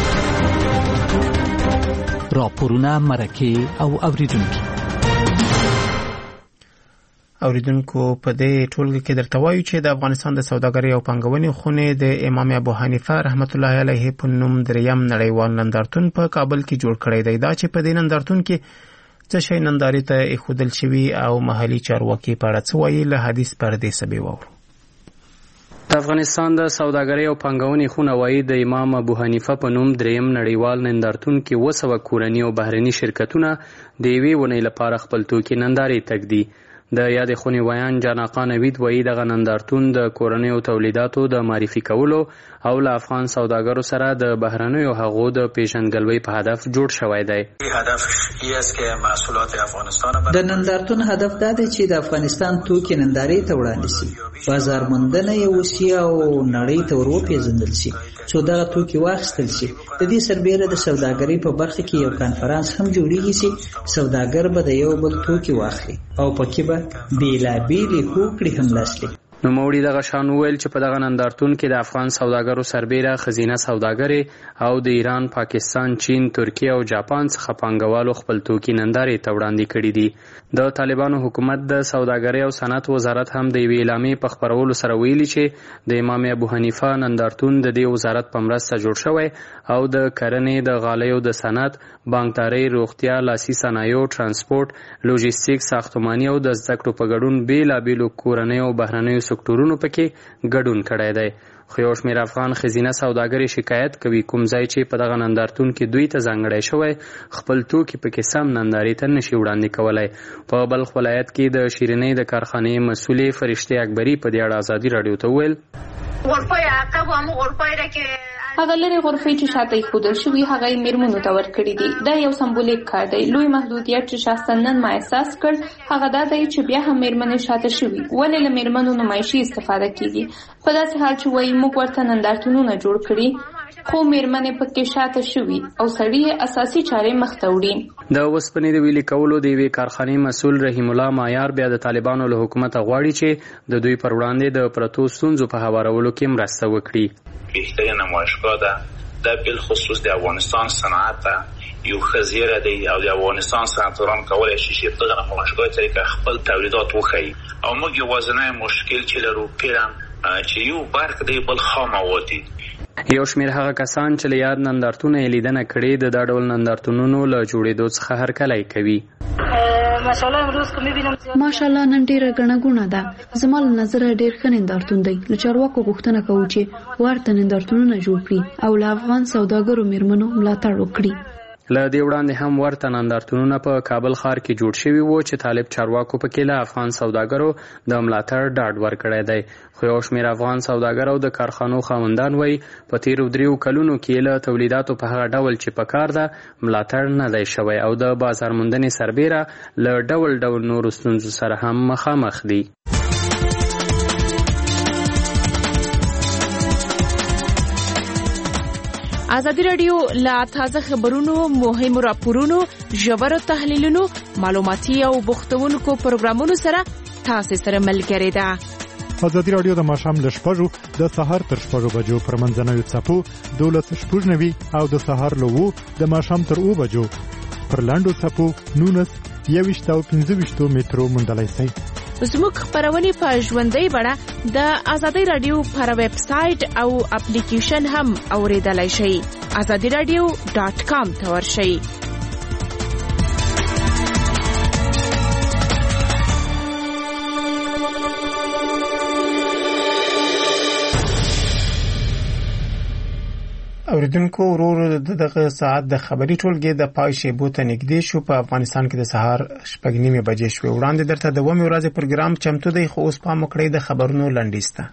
E: راپورونه مرکې او اوریدونکي
B: اوریدونکو په دې ټولګه کې درته وایو چې د افغانستان د سوداګرۍ او پانګونې خونې د امام ابو حنیفه رحمت الله علیه په نوم دریم نړیوال نندارتون په کابل کې جوړ کړی دی. دا چې په دې نندارتون کې څه شی نندارې ته ایښودل شوي او محلي چارواکي په اړه څه وایي له حدیث پردې سبې واورو.
M: د افغانستان د سوداګرۍ او پانګونې خونه وایي د امام ابو حنیفه په نوم دریم نړیوال نندارتون کې اوه سوه کورني او بهرني شرکتونه د یوې اونۍ لپاره خپل توکي نندارې تږدي. د یادې خونې ویان جان آقا نوید وایي دغه نندارتون د کورنیو تولیداتو د معرفي کولو او له افغان سوداګرو سره د بهرنیو هغو د پیژندګلوۍ په هدف جوړ شوی دی.
N: د نندارتون هدف دا دی چې د افغانستان توکي نندارې ته وړاندې شي، بازار موندنه یې وشي او نړۍ ته ور وپېژندل شي څو دغه توکي واخیستل شي. د دې سربېره د سوداګرۍ په برخه کې یو کانفرانس هم جوړیږي چې سوداګر به د یو بل توکي واخلي او پکې به بیلابیلې هوکړې هم لاسلیک.
M: نوموړي دغه شان وویل چې په دغه نندارتون کې د افغان سوداګرو سربېره ښځینه سوداګرې او د ایران، پاکستان، چین، ترکیه او جاپان څخه پانګوالو خپل توکي نندارې ته وړاندې کړي دي. د طالبانو حکومت د سوداګرۍ او صنعت وزارت هم د یوې اعلامیې په خپرولو سره ویلي چې د امام ابو حنیفه نندارتون د دې وزارت په مرسته جوړ شوی او د کرنې، د غالیو د صنعت، بانکدارۍ، روغتیا، لاسي صنایعو، ترانسپورټ، لوجستیک، ساختماني او د زده کړو په ګډون بیلابیلو کورنیو او بهرنیو سکتورونو پکې ګډون کړی دی. خو یو شمېر افغان ښځینه سوداګرې شکایت کوي کوم ځای چې په دغه نندارتون کې دوی ته ځانګړی شوی خپل توکي پکې سم نندارې ته نشي وړاندې کولی. په بلخ ولایت کې د شیرینۍ د کارخانې مسؤلې فرشتې اکبري په دې اړه ازادي راډیو ته وویل
O: هغه لري غرفې چې شاته ایښودل شوي هغه یې میرمنو ته ورکړي دي. دا یو سمبولیک کار دی. لوی محدودیت چې شخصا نن ما احساس کړ هغه دا دی چې بیا هم میرمنې شاته شوي. ولې له میرمنو نمایشي استفاده کیږي؟ په داسې حال چې وایي موږ ورته نندارتونونه جوړ کړي خو میرمنې پکې شاته شوي او سړي اساسي چارې مخته وړي.
M: د اوسپنې د ویلي کولو د یوې کارخانې مسؤل رحیم الله مایار بیا د طالبانو له حکومته غواړي چې د دوی پر وړاندې د پرتو ستونزو په هوارولو کې مرسته وکړي.
P: بهترین نمایشگاه ده در بالخصوص د افغانستان صنعت ده یو خزیره دی او د افغانستان صنعتکاران کولی شي چې دغه نمایشگاه طریقه خپل تولیدات وښیي او موږ یوازینی مشکل چې لرو پیرم چې یو برق دی بل خام مواد دي.
M: یو شمېر هغه کسان چې له یاد نندارتونه یې لیدنه کړې د دا ډول نندارتونونو له جوړېدو څخه هرکلی کوي.
Q: ماشاءالله نن ډیره غڼه غونه ده. زما له نظره ډیر ښه نندارتون دی. له چارواکو غوښتنه کوو چې ورته نندارتونونه جوړ کړي او له افغان سوداګرو میرمنو ملاتړ وکړي.
M: له دې وړاندې هم ورته نندارتونونه په کابل ښار کې جوړ شوي وو چې طالب چارواکو پکې له افغان سوداګرو د ملاتړ ډاډ ورکړی دی. خو یو شمېر افغان سوداګر او د کارخانو خاوندان وایي په تیرو دریو کلونو کې له تولیداتو په هغه ډول چې په کار ده ملاتړ نه دی شوی او د بازار موندنې سربېره له ډول ډول نورو ستونزو سره هم مخامخ دي.
F: ازادي راډیو لا تازه خبرونو، مهمو راپورونو، ژورو تحلیلونو، معلوماتي او بوختونکو پروګرامونو سره تاسو سره ملګری ده.
L: ازادي راډیو د ماښام له شپږو د سهار تر شپږو بجو پر منځنوي څپو دولس شپږ نوي او د سهار له اوو د ماښام تر اوو بجو پر لاندو څپو نولس یوویشت او پنځه ویشتو مترو موندلی شئ.
F: زموږ خپرونې په ژوندۍ بڼه د ازادي راډیو پر ویب سایټ او اپلیکیشن هم اوریدلای شئ. ازادي راډیو ډاټ کام ته ورشئ.
B: اوریدونکو ورور دغه ساعت د خبري ټولګي د پای شیبو ته نږدې شو. په افغانستان کې د سهار شپږ نیمې بجې شوې. وړاندې درته د ومې ورځې پروګرام چمتو دی، خو اوس پام وکړئ د خبرونو لنډیز ته.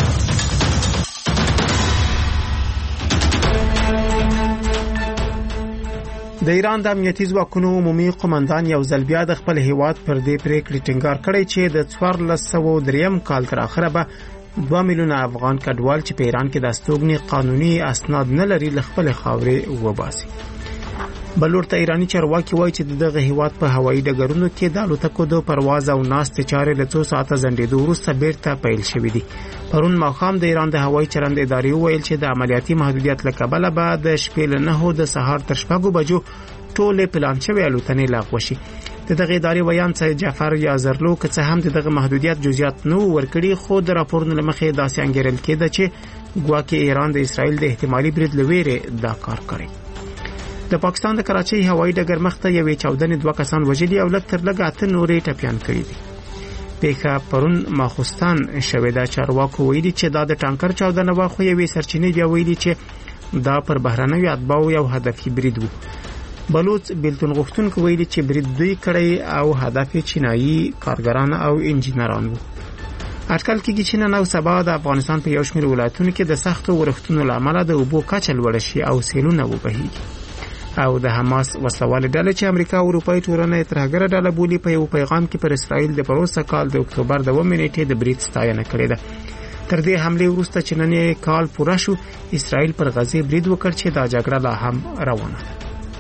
B: د ایران د امنیتي ځواکونو عمومي قومندان یو ځل بیا د خپل هیواد پر دې پریکړې ټینګار کړی چې د څوارلس سوه دریم کال تر اخره به دوه میلیونه افغان کډوال چې په ایران کې د استوګنې قانوني اسناد نه لري له خپل خاورې وباسي. بل ورته ایرانی چارواکي وایي چې دغه هیواد په هوایي ډګرونو کې د الوتکو د پرواز او ناستې چارې له څو ساعته ځنډېدو وروسته بیرته پیل شوې دي. پرون ماښام د ایران د هوایي چلند ادارې وویل چې د عملیاتي محدودیت له کبله به د شپې له نهو د سهار تر شپږو بجو ټولې پلان شوې الوتنې لغوه شي. د دغه ادارې ویان سید جعفر یازرلو که څه هم دغه محدودیت جزئیات نو ورکړي، خو د راپورونو له مخې داسې انګیرل کېده چې ګواکې ایران د اسرائیل د احتمالي برید له ویرې دا کار کړی. د پاکستان د کراچۍ هوایي ډګر مخته یوې چاودنې دوه کسان وژلي او لږ تر لږه اته نورې ټپیان کړي دي. پیښه پرون ماخوستان شوې ده. چارواکو ویلي چې دا د ټانکر چاودنه وه، خو یوې سرچینې بیا ویلي چې دا پر بهرنیو اتباعو یو هدفي برید و. بلوچ بیلتون غوښتونکو ویلي چې برید دوی کړی او هدف چینایي کارګران او انجینران وو. اټکل کېږي چې نن او سبا د افغانستان په یو شمېر ولایتونو کې د سختو ورښتونو له امله د اوبو کچه لوړه شي او سیلونه وبهیږي. او د حماس وسلوالې ډلې چې امریکا او اروپایي ټولنه یې ترهګره ډله بولي په یو پیغام کې پر اسرائیل د پروسه کال د اکتوبر د اوومې نیټې د برید ستاینه کړې ده. تر دې حملې وروسته چې نن یې کال پوره شو، اسرائیل پر غزې برید وکړ چې دا جګړه لا هم روانه ده.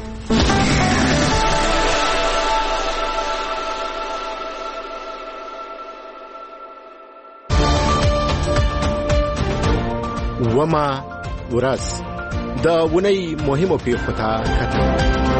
R: وما ورځ د ونی مهمو پیښو ته کتل.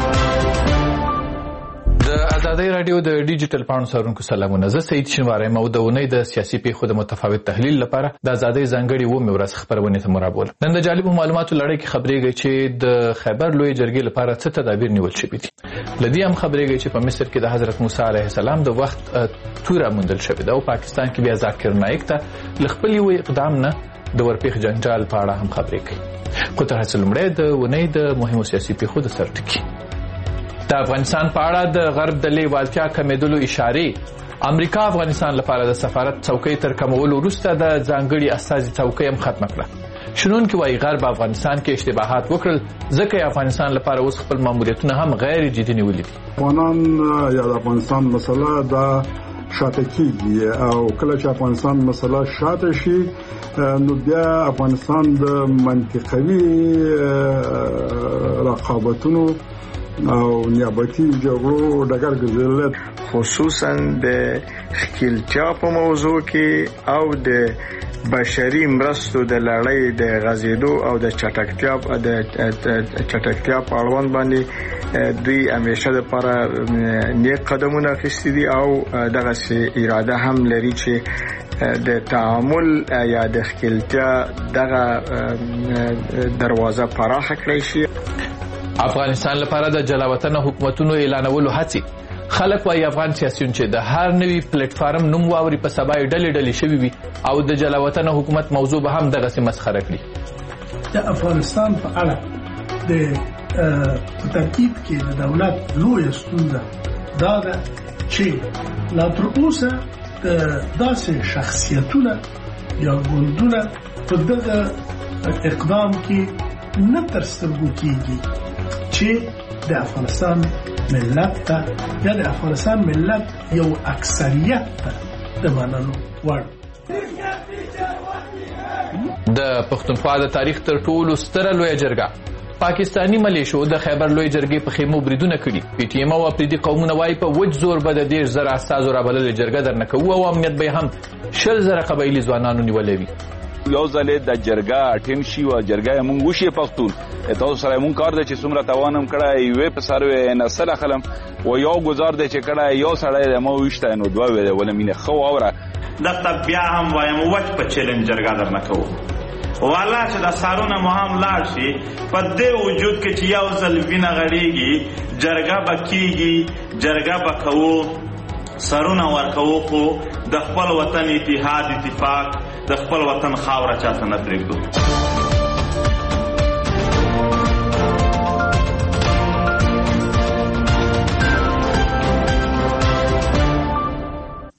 S: د ازادۍ رادیو د ډیجیټل پاڼو سرونکو سلامونه. زه سید شینواری مو د ونی د سیاسي پیښو د متفاوت تحلیل لپاره د ازادۍ ځانګړي ومې ورځ خبرونه ته مرابول. نن د جالبو معلوماتو لړۍ کې خبرېږي چې د خیبر لوی جرګې لپاره څه تدابیر نیول شوي دي. لدی هم خبرېږي چې په مصر کې د حضرت موسی علیه السلام د وخت توره موندل شوې ده او پاکستان کې بیا ذاکر نایک ته خپل یو اقدام نه د ورپېښ جنجال په اړه هم خبرې کوي. خو تر هڅه لومړی د ونې د مهمو سیاسي پیښو د سرټکي. د افغانستان په اړه د غرب د لیوالتیا کمیدلو اشارې. امریکا افغانستان لپاره د سفارت څوکۍ تر کمولو وروسته د ځانګړي استازي څوکۍ هم ختمه کړه. شنونکي وايي غرب افغانستان کې اشتباهات وکړل ځکه افغانستان لپاره اوس خپل ماموریتونه هم غیر جدي نیولي دي.
T: افغانان یا د افغانستان مسله دا شاته کیږي او کله چې افغانستان مسله شاته شي نو بیا افغانستان د منطقوي رقابتونو او نیابتي جګړو ډګر ګرځېدل،
U: خصوصا د ښکیلتیا په موضوع کې او د بشري مرستو د لړۍ د غزیدو او د چټکتیا د چټکتیا په اړوند باندې دوی همیشه لپاره نیک قدمونه اخیستي دي او دغه اراده هم لري چې د تعامل یا د ښکیلتیا دغه دروازه پراخه کړی شي.
S: افغانستان لپاره د جلاوطن حکومتونو اعلانولو هڅې. خلک وايي افغان سیاسيون چې د هر نوي پلیټ فارم نوم واوري په سبا ډلې ډلې شوي وي او د جلاوطن حکومت موضوع به هم دغه سي مسخره کړي.
K: د افغانستان په اړه د ترکیب کې د دولت لوی ستونزه دا ده چې لا تر اوسه داسې شخصیتونه یا ګوندونه په دغه اقدام کې نه تر سترګو کېږي چې د افغانستان ملت ته یا د افغانستان ملت یو اکثریت ته د منلو وړ.
S: د پښتونخوا د تاریخ تر ټولو ستره لویه جرګه پاکستانی ملیشو د خیبر لوی جرګې په خیمو بریدونه کړي. پی ټی ایم او اپریدي قومونه وايي په وج زور به د دېرش زره استازو رابللې جرګه درنه کوو او امنیت به هم شل زره قبایلي ځوانانو نیولې وي.
V: یو ځلې د جرګه اټین شي او جرګه مونږ وشي پښتون تاسو سره مونږ کار دی چې څومره توانم کړه یو په سروي نسل خلم و یو گزار دی چې کړه یو سړی د مو وشته نو دوه ویل ولمینه خو اوره
J: دغه بیا هم وایم وخت په چیلنج جرګه درنه کوو والا چې د سارونه مهم لاړ شي په دې وجود کې چې یو ځل وینه غړيږي جرګه بکیږي جرګه بکوو سرونه ورکوو خو د خپل وطن اتحاد اتفاق د خپل وطن خاوره چاته نه پرېږدو.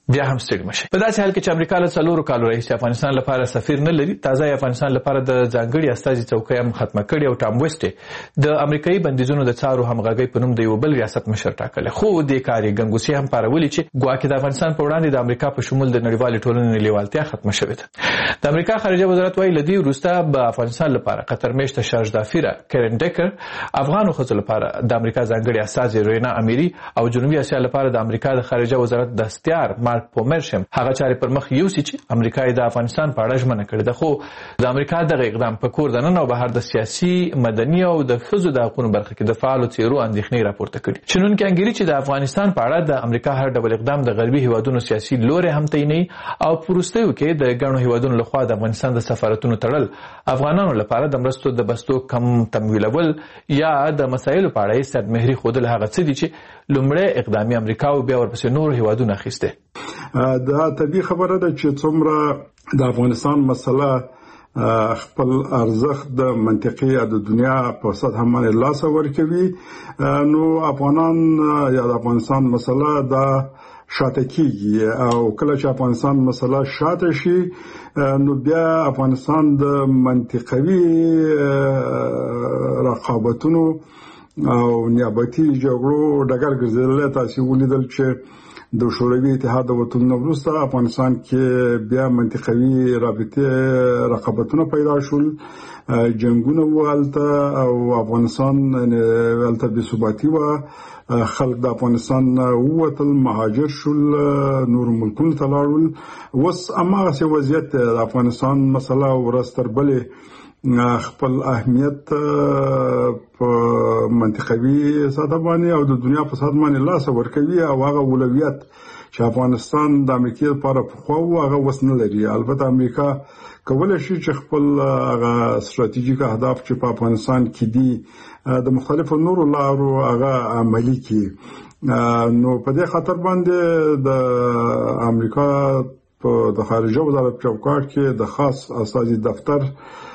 S: بیا هم ستړي مشي. په داسې حال کې چې امریکا له څلورو کالو راهیسې افغانستان لپاره سفیر نه لري، تازه افغانستان لپاره د ځانګړي استازي څوکۍ هم ختمه کړې او ټام ویسټ د امریکایي بندیزونو د څارو همغږۍ په نوم د یو بل ریاست مشر ټاکلی. خو دې کار یې ګنګوسې هم پارولي چې ګواکې د افغانستان په وړاندې د امریکا په شمول د نړیوالې ټولنې لیوالتیا ختمه شوې ده. د امریکا خارجه وزارت وایي له دې وروسته به افغانستان لپاره قطر میشته شارج دافیره کیرن ډیکر، افغانو ښځو لپاره د امریکا ځانګړي استازي روینا امیری او جنوبي اسیا لپاره د امریکا د خارجه وزارت دستیار مارک پومرشم هغه چارې پر مخ یوسي چې امریکا د افغانستان په اړه ژمنه کړې ده. خو د امریکا دغه اقدام په کور دننه او بهر د سیاسي، مدني او د ښځو د حقوقو برخه کې د فعالو څیرو اندېښنې راپورته کړي. شنونکي انګیري چې د افغانستان په اړه د امریکا هر ډول اقدام د غربي هیوادونو سیاسي لوري هم تعینوي او په وروستیو کې د ګڼو هیوادونو لخوا د افغانستان د سفارتونو تړل افغانانو لپاره د مرستو د بستو کم تمویلول یا د مسایلو په اړه یې سرمهري ښودل هغه څه دي چې لومړی اقدامي امریکا او بیا ورپسې نور هیوادونه اخیسته.
T: دا طبیعي خبره ده چې څومره د افغانستان مسله خپل ارزښت د منطقي د دنیا په سطح باندې لاس ورکوي، نو افغانان یا د افغانستان مسله دا شاته کیږي او کله چې افغانستان مسله شاته شي نو بیا افغانستان د منطقوي رقابتونو او نیابتي جګړو ډګر ګرځیدل. تاسو ولیدل چې د شوروي اتحاد د وټونو وروسته افغانستان کې بیا منطقوي رابطه رقابتونه پیدا شول، جنگونه وغالته او افغانستان ولته بې ثباتي و، خلک د افغانستان ووتل، مهاجر شول، نور ملکونو ته لاړل. اوس هماغسې وضعیت د افغانستان مسله ورځ تر بلې خپل اهمیت په منطقوي سطح باندې او د دنیا په سطح باندې لاس ورکوي او هغه اولویت چې افغانستان د امریکا لپاره پخوا و هغه وس نه لري. البته امریکا کولای شي چې خپل هغه ستراتیژیک اهداف چې په افغانستان کې دي د مختلفو نورو لارو هغه عملي کړي. نو په دې خاطر باندې د امریکا په د خارجه وزارت چوکاټ کې د خاص استازي دفتر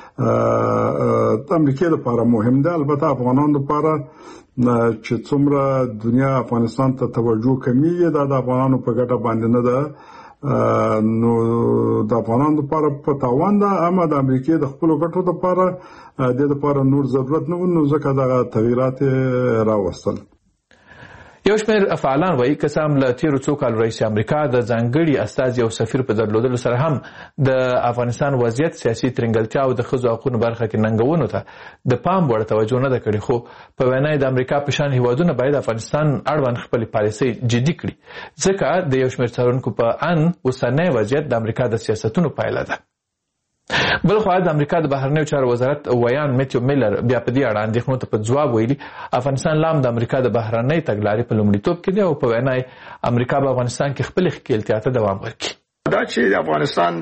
T: د امریکا لپاره مهم ده. البته افغانانو لپاره چې څومره دنیا افغانستان ته توجه کوي دا د افغانانو په ګټه باندې نه ده، نو د افغانانو لپاره په تاوان ده، اما د امریکا د خپل ګټو لپاره د لپاره نور ضرورت نه و، نو ځکه دا تغیرات راوستل.
S: یو شمېر فعالان وایي که څه هم له تېرو څو کالو راهیسې امریکا د ځانګړي استازي او سفیر په درلودلو سره هم د افغانستان وضعیت، سیاسي ترنګلتیا او د ښځو حقوقو برخه کې ننګونو ته د پام وړ توجه نه ده کړې. خو په وینا د امریکا په شان هیوادونه باید افغانستان اړوند خپلې پالیسۍ جدي کړي، ځکه د یو شمېر څارونکو په ان اوسنی وضعیت د امریکا د سیاستونو پایله ده. بل خو د امریکا د بهرنیو چارو وزارت ویان میتیو میلر بیا په دې اړه اندېښنو ته په ځواب ویلي افغانستان لا هم د امریکا د بهرنۍ تګلارې په لومړیتوب کې دی او په وینا یې امریکا په افغانستان کې خپلې ښکېلتیا ته دوام ورکړي.
U: دا چې د افغانستان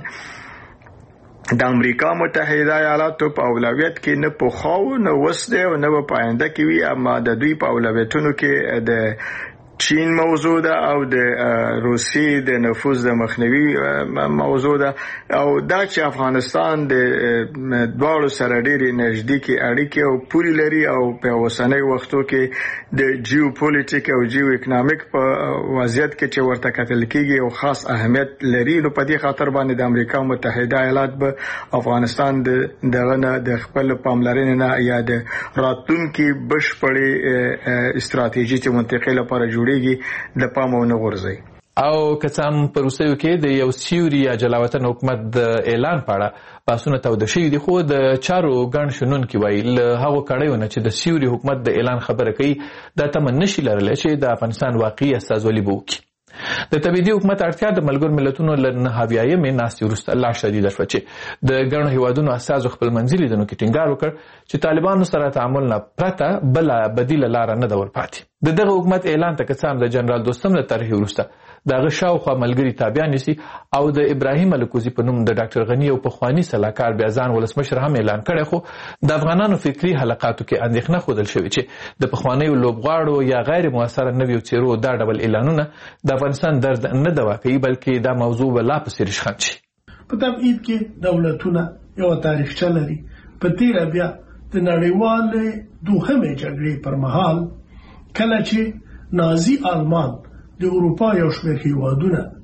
U: د امریکا متحده ایالاتو په اولویت کې نه پخوا نه اوس دی او نه په آینده کې وي، اما د دوی په اولویتونو کې د چین موضوع ده او د روسیې د نفوذ د مخنیوي موضوع ده او دا چې افغانستان د دواړو سره ډېرې نږدې اړیکې او پولې لري او په اوسنۍ وختو کې د جیو پولیټیک او جیو اکنامیک په وضعیت کې چې ورته کتل کېږي او خاص اهمیت لري، نو په دې خاطر باندې د امریکا متحده ایالات به افغانستان د دغه نه د خپل پاملرنې نه یا د راتلونکي بشپړې استراتیژي چې منطقې لپاره جوړي د پامونه غورځي.
S: او که څه هم په روسیو کې د یو سیوري یا جلاوطن حکومت د اعلان په اړه بحثونه توده شوي دي، خو د چارو ګڼ شنونکي وایي له هغو کړیو نه چې د سیوري حکومت د اعلان خبره کوي دا تمه نشي لرلی چې د افغانستان واقعي استازولي به وکړي. د تبعیدي حکومت اړتیا د ملګرو ملتونو له نهه ناستې وروسته لا شدیده شوه چې د ګڼو هیوادونو استازو خپل منځي لیدنو کې ټینګار وکړ چې طالبانو سره تعامل نه پرته بله بدیله لاره نه ده ورپاتې. د دغه حکومت اعلان ته که څه هم د جنرال دوستم له طرحې وروسته د هغه شاوخوا ملګري تابع نیسي او د ابراهیم الکوزي په نوم د ډاکټر غني او پخواني سلاکار بیا ځان ولسمشر هم اعلان کړی، خو د افغانانو فکري حلقاتو کې اندېښنه ښودل شوې چې د پخوانیو لوبغاړو یا غیر موثره نویو څیرو دا ډول اعلانونه د افغانستان درد نه دوا کوي بلکې دا موضوع به لا پسې رشخند شي.
A: په تبعید کې دولتونه یو تاریخچه لري. په تیره بیا د نړیوالې دوهمې جګړې پر مهال کله چې نازي آلمان د اروپا یو شمېر هیوادونه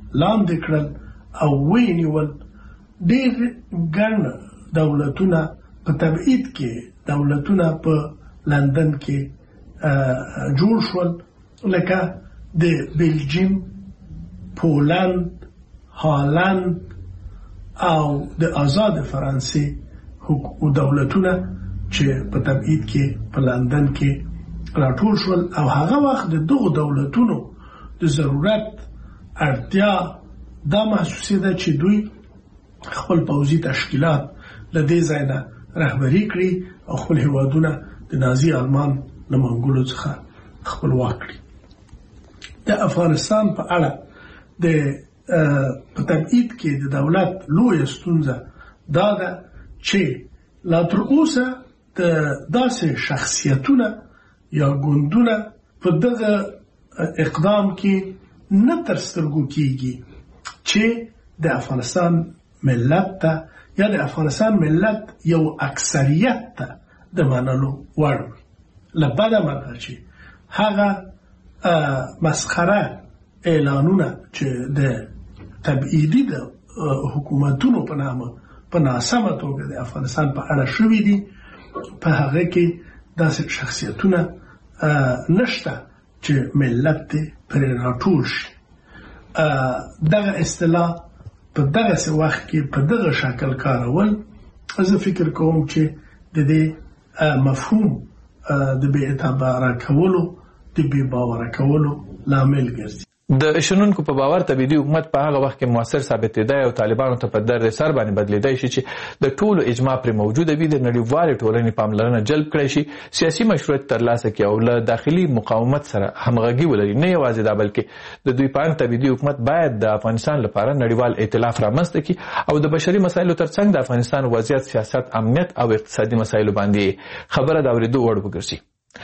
A: لاندې کړل او وینیول. ډېر ګڼ دولتونه په تبعید کې دولتونه په لندن کې جوړ شول، لکه د بلجیم، پولند، هالند او د آزاد فرانسې دولتونه چې په تبعید کې په لندن کې راټول شول. او هغه وخت د دغو دولتونو د ضرورت اړتیا دا محسوسېده چې دوی خپل پوځي تشکیلات له دې ځای نه رهبري کړي او خپل هیوادونه د نازي آلمان له منګولو څخه خپلواک کړي. د افغانستان په اړه د په تبعید کې د دولت لویه ستونزه دا ده چې لا تر اوسه د داسې شخصیتونه یا ګوندونه په دغه اقدام کې نه تر سترګو کېږي چې د افغانستان ملت ته یا د افغانستان ملت یو اکثریت ته د منلو وړ وي. له بده مرغه چې هغه مسخره اعلانونه چې د تبعیدي د حکومتونو په نامه په ناسمه توګه د افغانستان په اړه شوي دي، په هغه کې داسې شخصیتونه نشته چې ملت ته پرې راټول شي. دغه اصطلاح په دغه وخت کې په دغه شکل کارول زه فکر کوم چې د دې مفهوم د بې اعتباره کولو د بې باوره کولو لامل ګرځي.
S: د شنونکو په باور تبعیدي حکومت په هغه وخت کې موثر ثابتېدای او طالبانو ته په در سر باندې بدلیدای شي چې د ټولو اجماع پر موجوده وي، د نړیوالې ټولنې پاملرنه جلب کړي شي، سیاسي مشروعیت ترلاسه کړي او له داخلي مقاومت سره همغږي ولري. نه یوازې دا بلکې د دوی په اړه تبعیدي حکومت باید د افغانستان لپاره نړیوال ائتلاف رامنځته کړي او د بشري مسایلو ترڅنګ د افغانستان وضعیت، سیاست، امنیت او اقتصادي مسایلو باندې خبره د اورېدو وړ وګرځي.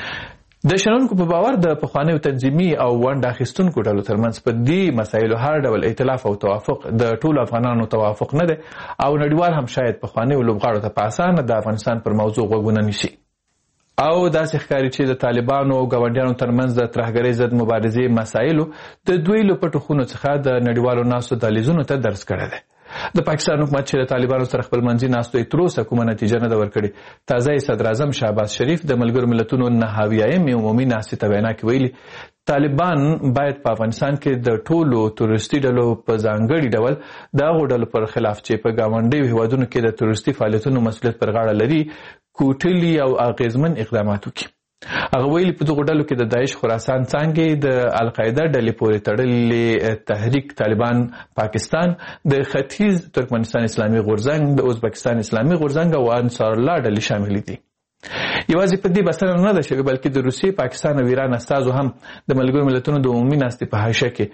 S: د شنونکو په باور د پخوانیو تنظیمي او ونډه اخیستونکو ډلو ترمنځ په دې مسایلو هر ډول ائتلاف او توافق د ټولو افغانانو توافق نه دی او نړیوال هم شاید پخوانیو لوبغاړو ته په اسانه د افغانستان پر موضوع غوږونه نیسي. او داسې ښکاري چې د طالبانو او ګاونډیانو ترمنځ د ترهګرۍ ضد مبارزې مسایلو د دوی له پټو خونو څخه د نړیوالو ناستو دهلیزونو ته درس کړی دی. د پاکستان حکومت چې د طالبانو سره خپل منځي ناستو یې تر اوسه کومه نتیجه نه ده ورکړې. تازه یې صدر اعظم شهباز شریف د ملګرو ملتونو نهه عمومي ناستې ته وینا کې ویلي طالبان باید په افغانستان کې د ټولو تروریستي ډلو په ځانګړي ډول د هغو ډلو پر خلاف چې په ګاونډیو هیوادونو کې د تروریستي فعالیتونو مسؤلیت پر غاړه لري کوټلي او اغیزمن اقدامات وکړي. هغه ویلي په دغو ډلو کې د داعش خراسان څانګې، د القاعده ډلې پورې تړلې تحریک طالبان پاکستان، د ختیځ ترکمنستان اسلامي غورځنګ، د ازبکستان اسلامي غورځنګ او انصار الله ډلې شامل دي. یوازې په دې بسنه نه ده شوې بلکې د روسیې، پاکستان او ایران استازو هم د ملګرو ملتونو د عمومي ناستې په حاشیه کې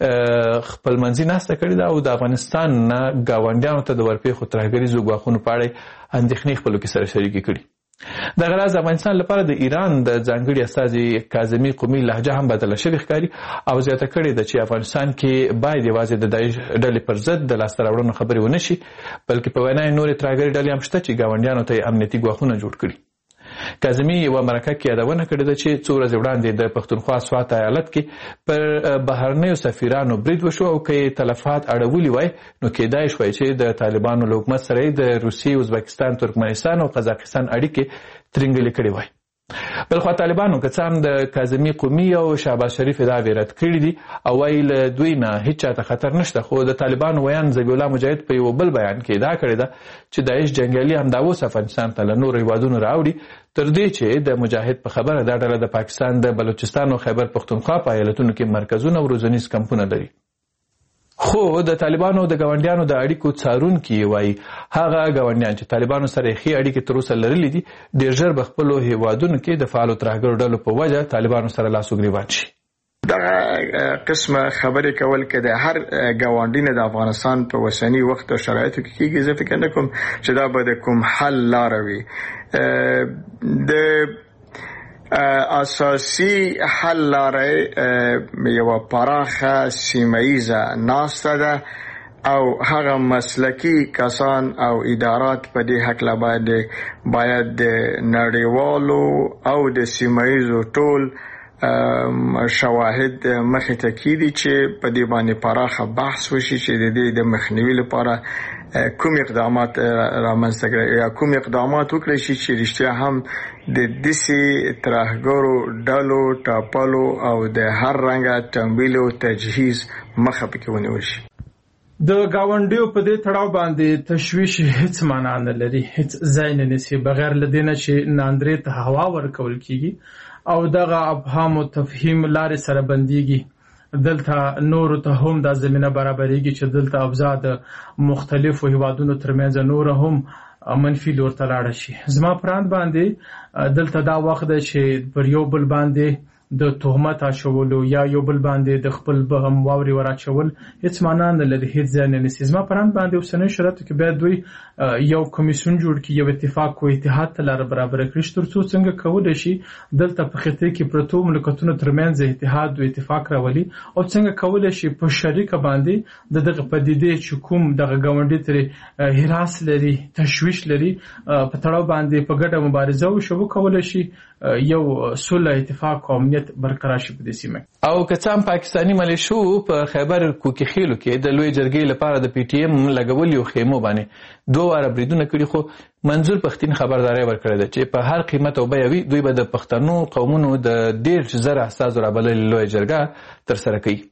S: خپل منځي ناسته کړې ده او د افغانستان نه ګاونډیانو ته د ورپېښو ترهګریزو ګواښونو په اړه اندېښنې خپلو کې سره شریکې کړي. دغه راز افغانستان لپاره د ایران د ځانګړي استازي کاظمي قومي لهجه هم بدله شوې ښکاري او زیاته کړې ده چې افغانستان کې باید یوازې د داعش ډلې پر ضد د لاسته راوړنو خبرې ونه شي بلکې په وینا یې نورې ترهګرې ډلې هم شته چې ګاونډیانو ته یې امنیتي ګواښونه جوړ کړي. کاظمي یوه مرکه کې یادونه کړې ده چې څو ورځې وړاندې د پښتونخوا سوات ایالت کې پر بهرنیو سفیرانو برید وشو او که یې تلفات اړولي وای نو کېدای شوی چې د طالبانو له حکومت سره یې د روسیې، ازبکستان، ترکمنستان او قزاقستان اړیکې ترینګلې کړې وای. بلخوا طالبانو که څه هم د کاظمي قومي او شهباز شریف دعوې رد کړي دي او وایي له دوی نه هیڅ چاته خطر نشته، خو د طالبانو ویان ذبیح الله مجاهد په یو بل بیان کې ادعا کړې ده چې داعش جنګیالي همدا اوس افغانستان ته له نورو هیوادونو راوړي تر دې چې د مجاهد په خبره دا ډله د پاکستان د بلوچستان او خیبر پښتونخوا په ایالتونو کې مرکزونه او روزنیز کمپونه لري. خو د طالبانو د ګاونډیانو د اړیکو څارونکي وایي هغه ګاونډیان چې طالبانو سره ښې اړیکې تر اوسه لرلې دي ډېر ژر به خپلو هیوادونو کې د فعالو ترهګرو ډلو په وجه طالبانو سره لاس و ګریوان شي.
U: دغه قسمه خبرې کول که د هر ګاونډي نه د افغانستان په اوسني وخت او شرایطو کې کېږي زه فکر نه کوم چې دا به د کوم حل لاره وي. د اساسي حل لاره یوه پراخه سیمه‌ایزه ناسته ده او هغه مسلکي کسان او ادارات په دې هکله باید باید د نړیوالو او د سیمه‌ایزو ټول شواهد مخې ته کیدي چې په دې باندې پراخه بحث وشي چې د دې د مخنیوي لپاره کوم اقدامات رامنځته کړي یا کوم اقدامات وکړي شي چې رښتیا هم د دسي ترهګرو ډلو ټاپلو او د هر رنګه تمویل او تجهیز مخه پکې ونیول شي.
C: د گاونډیو په دې تړاو باندې تشویش هیڅ معنا نه لري، هیڅ ځای نه نیسي بغیر له دې نه چې ناندرې ته هوا ورکول کیږي او دغه ابهام او تفهیم لارې سره بنديږي. دلته نور ته هم د زمينه برابرېږي چې دلته ابزا د مختلفو هیوادونو ترمنځ نور هم منفي لور ته لاړ شي. زما پراند باندې دلته دا وخت دی چې پر یو بل باندې د تهمت اچولو یا یو بل باندې د خپل بهم واوري وراچول هیڅ معنا نه لري، هیڅ ځای نه نیسي. زما پراند باندې اوسنۍ شرایطو کې باید دوی یو کمیسیون جوړ کړي، یو اتفاق او اتحاد ته لار برابر کړي ترڅو څنګه کولی شي دلته په خطه کې پروتو مملکتونو ترمنځ اتحاد او اتفاق راولي او څنګه کولی شي په شریکه باندې د دغه پدیدې چې کوم دغه ګاونډي تر هراس لري، تشویش لري، په تړاو باندې په ګډه مبارزه وشو کولی شي یو صلح اتفاق او امنیت برقرار شي په دې سیمه.
S: او کڅام پاکستانی ملیشو په خیبر کوکي خیلو کې د لوی جرګې لپاره د پی ټی ایم لګول یو خیمو باندې دوه واره بریدونه کړي، خو منظور پښتين خبرداري ورکړه ده چې په هر قیمت او بیاوي دوی به د پښتنو قومونو د ډیر زر احساس رابلل لوی جرګه تر سره کوي.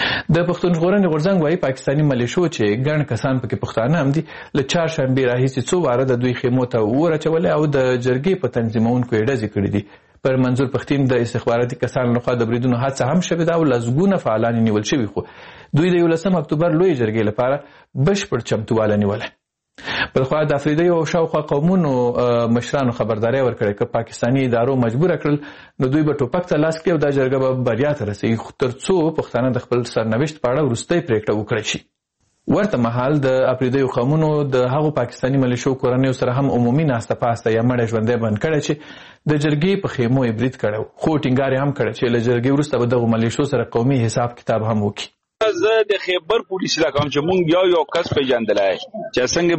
S: د پښتون ژغورنې غورځنګ وايي پاکستانی ملیشو چې ګڼ کسان پکې پښتانه هم دي له چهارشنبې راهیسې څو واره د دوی خیمو ته ورچولې او د جرګې په تنظیمونکو یې ډزې کړې دي. پر منظور پښتين د استخباراتي کسانو لخوا د بریدونو هڅه هم شوې ده او لزګونه فعالان نیول شوي، خو دوی د یولسم اکتوبر لوی جرګې لپاره بشپړ چمتووالی نیولی. بل خوا د افریدي او شاوخوا قومونو مشرانو خبرداري ورکړې که پاکستاني ادارو مجبور کړل نو دوی به ټوپک ته لاس کړي او دا جرګه به بریا ته رسېږي، خو تر څو پښتانه د خپل سرنوشت په اړه وروستۍ پرېکړه وکړی شي. ورته مهال د افریدي قومونو د هغو پاکستاني ملیشو کورنیو سره هم عمومي ناسته پاسته یا مړی ژوندی بند کړی چې د جرګې په خیمو یې برید کړی، خو ټینګار یې هم کړی چې له جرګې وروسته به دغو ملیشو سره قومي حساب کتاب هم وکړي.
V: زه د خیبر پولیس لکم چې مونږ یو یو کس پیژندلای چې څنګه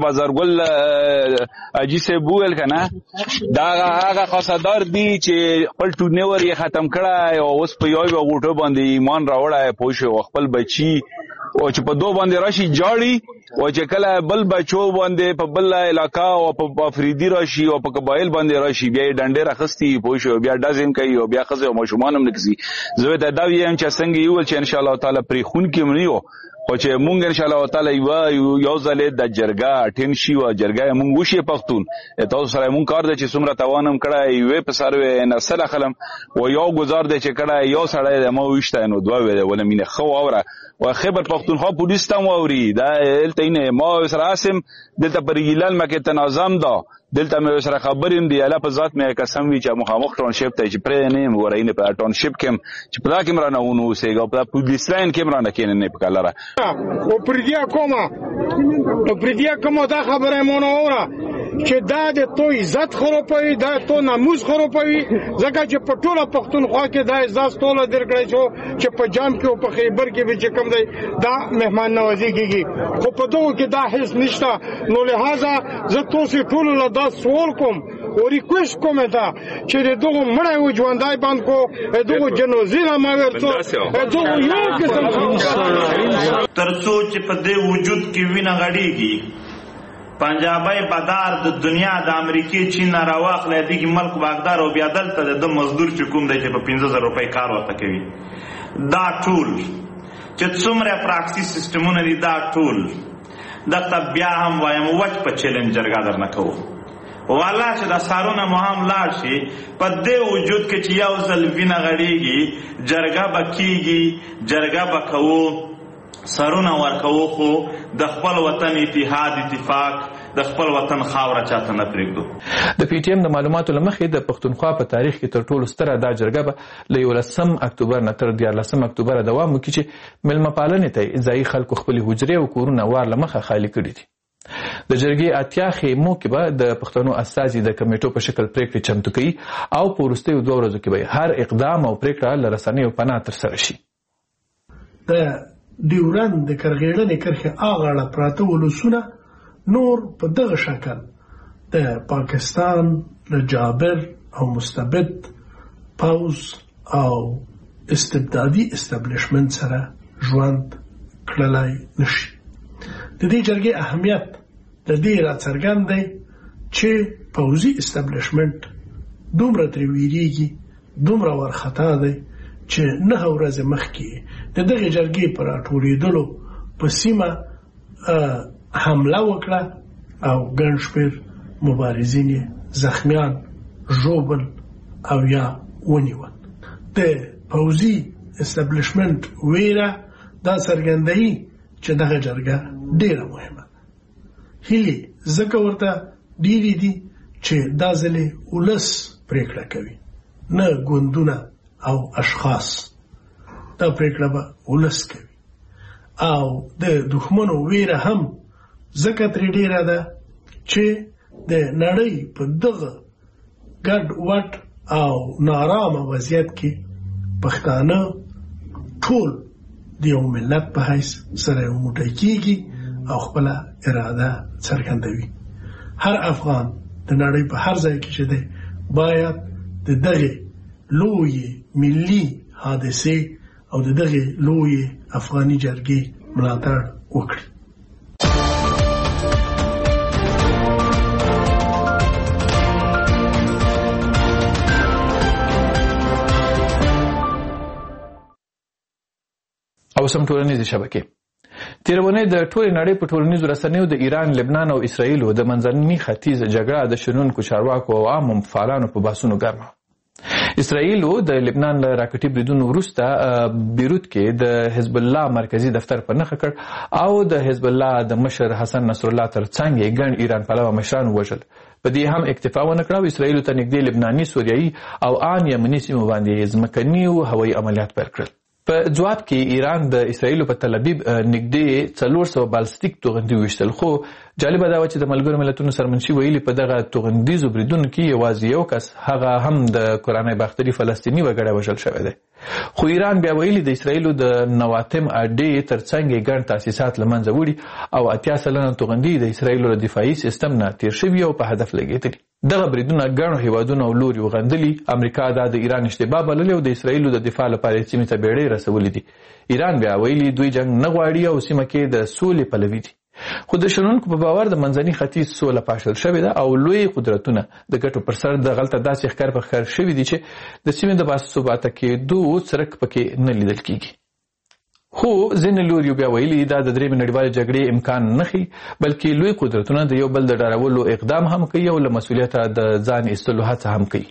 V: بازارګل اجي سه بوول کنه دا هغه خاصدار دی چې خپل ټونور یې ختم کړای او اوس په یو یو غوټو باندې ایمان راوړای پوه خپل بچي او چې په دوه باندې راشي جاړي او چې کله بل بچو باندې په بل علاقہ او په افریدي راشي او په قبایل باندې راشي بیا ډنډه راخستي پوه بیا دازم کوي او بیا خزه او مشومان هم نکسي. زه ته دا ویم چې څنګه یو چې ان شاء الله تعالی پرې خون کې منیو خو چې مونږ ان شاء الله تعالی یو یو ځلې د جرګه ټین شي او جرګه مونږ وشي پښتون تاسو سره مونږ کار د چې څومره توانم کړای یو په سروي نسل خلم او یو گزار د چې کړای یو سړی د مو وشته نو دوه ویل ول مینه خو اوره او خیبر پښتونخوا پولیس ته ووري دا الته نه ما سره اسم دلته پر ګیلال مکه تنظیم دا دلته مې سره خبریم دی الله په ذات مې قسم وی چې مخامخ ټاونشپ ته چې پرې نه ورینه په ټاونشپ کې چې په دا کې مرانه ونو سیګو په پولیس لاین کې مرانه کې نه پکاله
I: او پردیا کومه او پردیا کومه دا خبره مونږ اوره چې دا د تو عزت خرابوي دا تو ناموس خرابوي ځکه چې په ټوله پښتونخوا کې دا عزت ټوله درکړی شو چې په جام کې او په خیبر کې به چې کوم دی دا مهمان نوازي کیږي خو په دوه کې دا هیڅ نشته. نو لہذا زه تاسو ټول له دا سوال کوم او ریکوست کوم دا چې دغه مړی و ژوندای باندې کو دغه جنوزینا ما ورته دغه یو قسم
J: ترڅو چې په دې وجود کې وینه غړیږي پنجابی بدار د دنیا د امریکای چین راواخلې دغه ملک باغدار او بیا دلته د مزدور چې کوم دی چې په پنځه زره روپۍ کار ورته کوي دا ټول چې څومره پراکسی سیستمونه دي دا ټول دغه بیا هم وایم وچ په چیلنج جرګه درنه کوو والا چې د سارونه مو هم لاړ شي په دې وجود کې چې یو ځل وینه غړیږي جرګه به کیږي جرګه به کوو سرونه ورکوو خو د خپل وطن اتحاد اتفاق د خپل وطن خاوره چاته نه پرېږدو.
S: د پی ټی ایم د معلوماتو له مخې د پښتونخوا په تاریخ کې تر ټولو ستره دا جرګه به له یولسم اکتوبر نه تر دیارلسم اکتوبر دوام وکړي چې میلمه پالنې ته ځایي خلکو خپلې حجرې او کورونه وار له مخه خالي کړي دي. د جرګې اتیا خیمو کې به د پښتنو استازي د کمیټو په شکل پریکړې چمتو کوي او په وروستیو دوه ورځو کې به هر اقدام او پریکړه له رسنیو پناه ترسره شي.
A: ډیورند د کرغېړنې کرښې اغاړه پراته ولسونه نور په دغه شکل د پاکستان له جابر او مستبد پوز او استبدادي استابلیشمنت سره ژوند کړلای نشي. د دې جرګې اهمیت د دې راڅرګند دی چې پوځي استابلیشمنت دومره ترې ویریږي، دومره ورخطا دی چې نه ورځې مخکې د دغې جرګې په راټولېدلو په سیمه حمله وکړه او ګڼ شمېر مبارزین یې زخمیان، ژوبل او یا ونیول. د پوځي استابلیشمنت ویره دا څرګندوي چې دغه جرګه ډیره مهمه ده. هیلې ځکه ورته ډیرې دي چې دا ځلې ولس پریکړه کوي، نه ګوندونه او اشخاص. دا پریکړه به ولس کوي او د دښمنو ویره هم ځکه ترې ډیره ده چې د نړۍ په دغه ګډ وډ او نارامه وضعیت کې پښتانه ټول د یو ملت په حیث سره یو موټی کېږي او خپله اراده څرګندوي. هر افغان د نړۍ په هر ځای کې چې دی باید د دغې لویې ملي حادثې او د دغې لویې افغاني جرګې ملاتړ وکړي.
S: او سم ټولنیزې شبکې تیرونې د ټولې نړۍ په ټولنیزو رسنیو د ایران، لبنان او اسرائیلو د منځني ختیځ جګړه د شنونکو چارواکو او عامو فعالانو په بحثونو ګرمه. اسرائیلو د لبنان له راکټي بریدونو وروسته بیروت کې د حزب الله مرکزی دفتر په نښه کړ او د حزب الله د مشر حسن نصر الله ترڅنګ یې ګڼ ایران پلوه مشران ووژل. په دې هم اکتفا ونه کړه او اسرائیلو ته نږدې لبناني، سوریایي او ان یمني سیمو باندې ځمکني او هوایي عملیات پیل کړل. په جواب کې ایران د اسرائیلو په تل ابیب نږدې څلور سوه بالستیک توغندي ویشتل، خو جالبه دا و چې د ملګرو ملتونو سرمنشي ویلي په دغه توغندیزو بریدونو کې یوازې یو کس، هغه هم د کورنۍ باختري فلسطیني وګړی وژل شوی دی. خو ایران بیا ویلي د اسرائیلو د نواتم اډې ترڅنګ یې ګڼ تاسیسات له منځه وړي او اتیا سلنه توغندي د اسرائیلو له دفاعي سیستم نه تیر شوي او په هدف لګېدلي. دغه بریدونه ګڼو هیوادونو او لوري وغندلي. امریکا دا د ایران اشتباه بللې او د اسرائیلو د دفاع لپاره سیمې ته بیړۍ رسولې دي. ایران بیا ویلي دوی جنگ نه غواړي او سیمه کې د سولې پلوي دي. خو د شنونکو په باور د منځني ختیځ سوله پاشل شوې ده او لوی قدرتونه د ګټو پر سر دغلته داسې ښکار په ښکار شوي دي چې د سیمې د باثباته کېدو څرک پکې نه لیدل کېږي. خو ځینې لوریو بیا ویلي دا د درېیمې نړیوالې جګړې امکان نه ښیي، بلکې لوی قدرتونه د یو بل د ډارولو اقدام هم کوي او له مسؤلیته د ځان ایستلو هڅه هم کوي.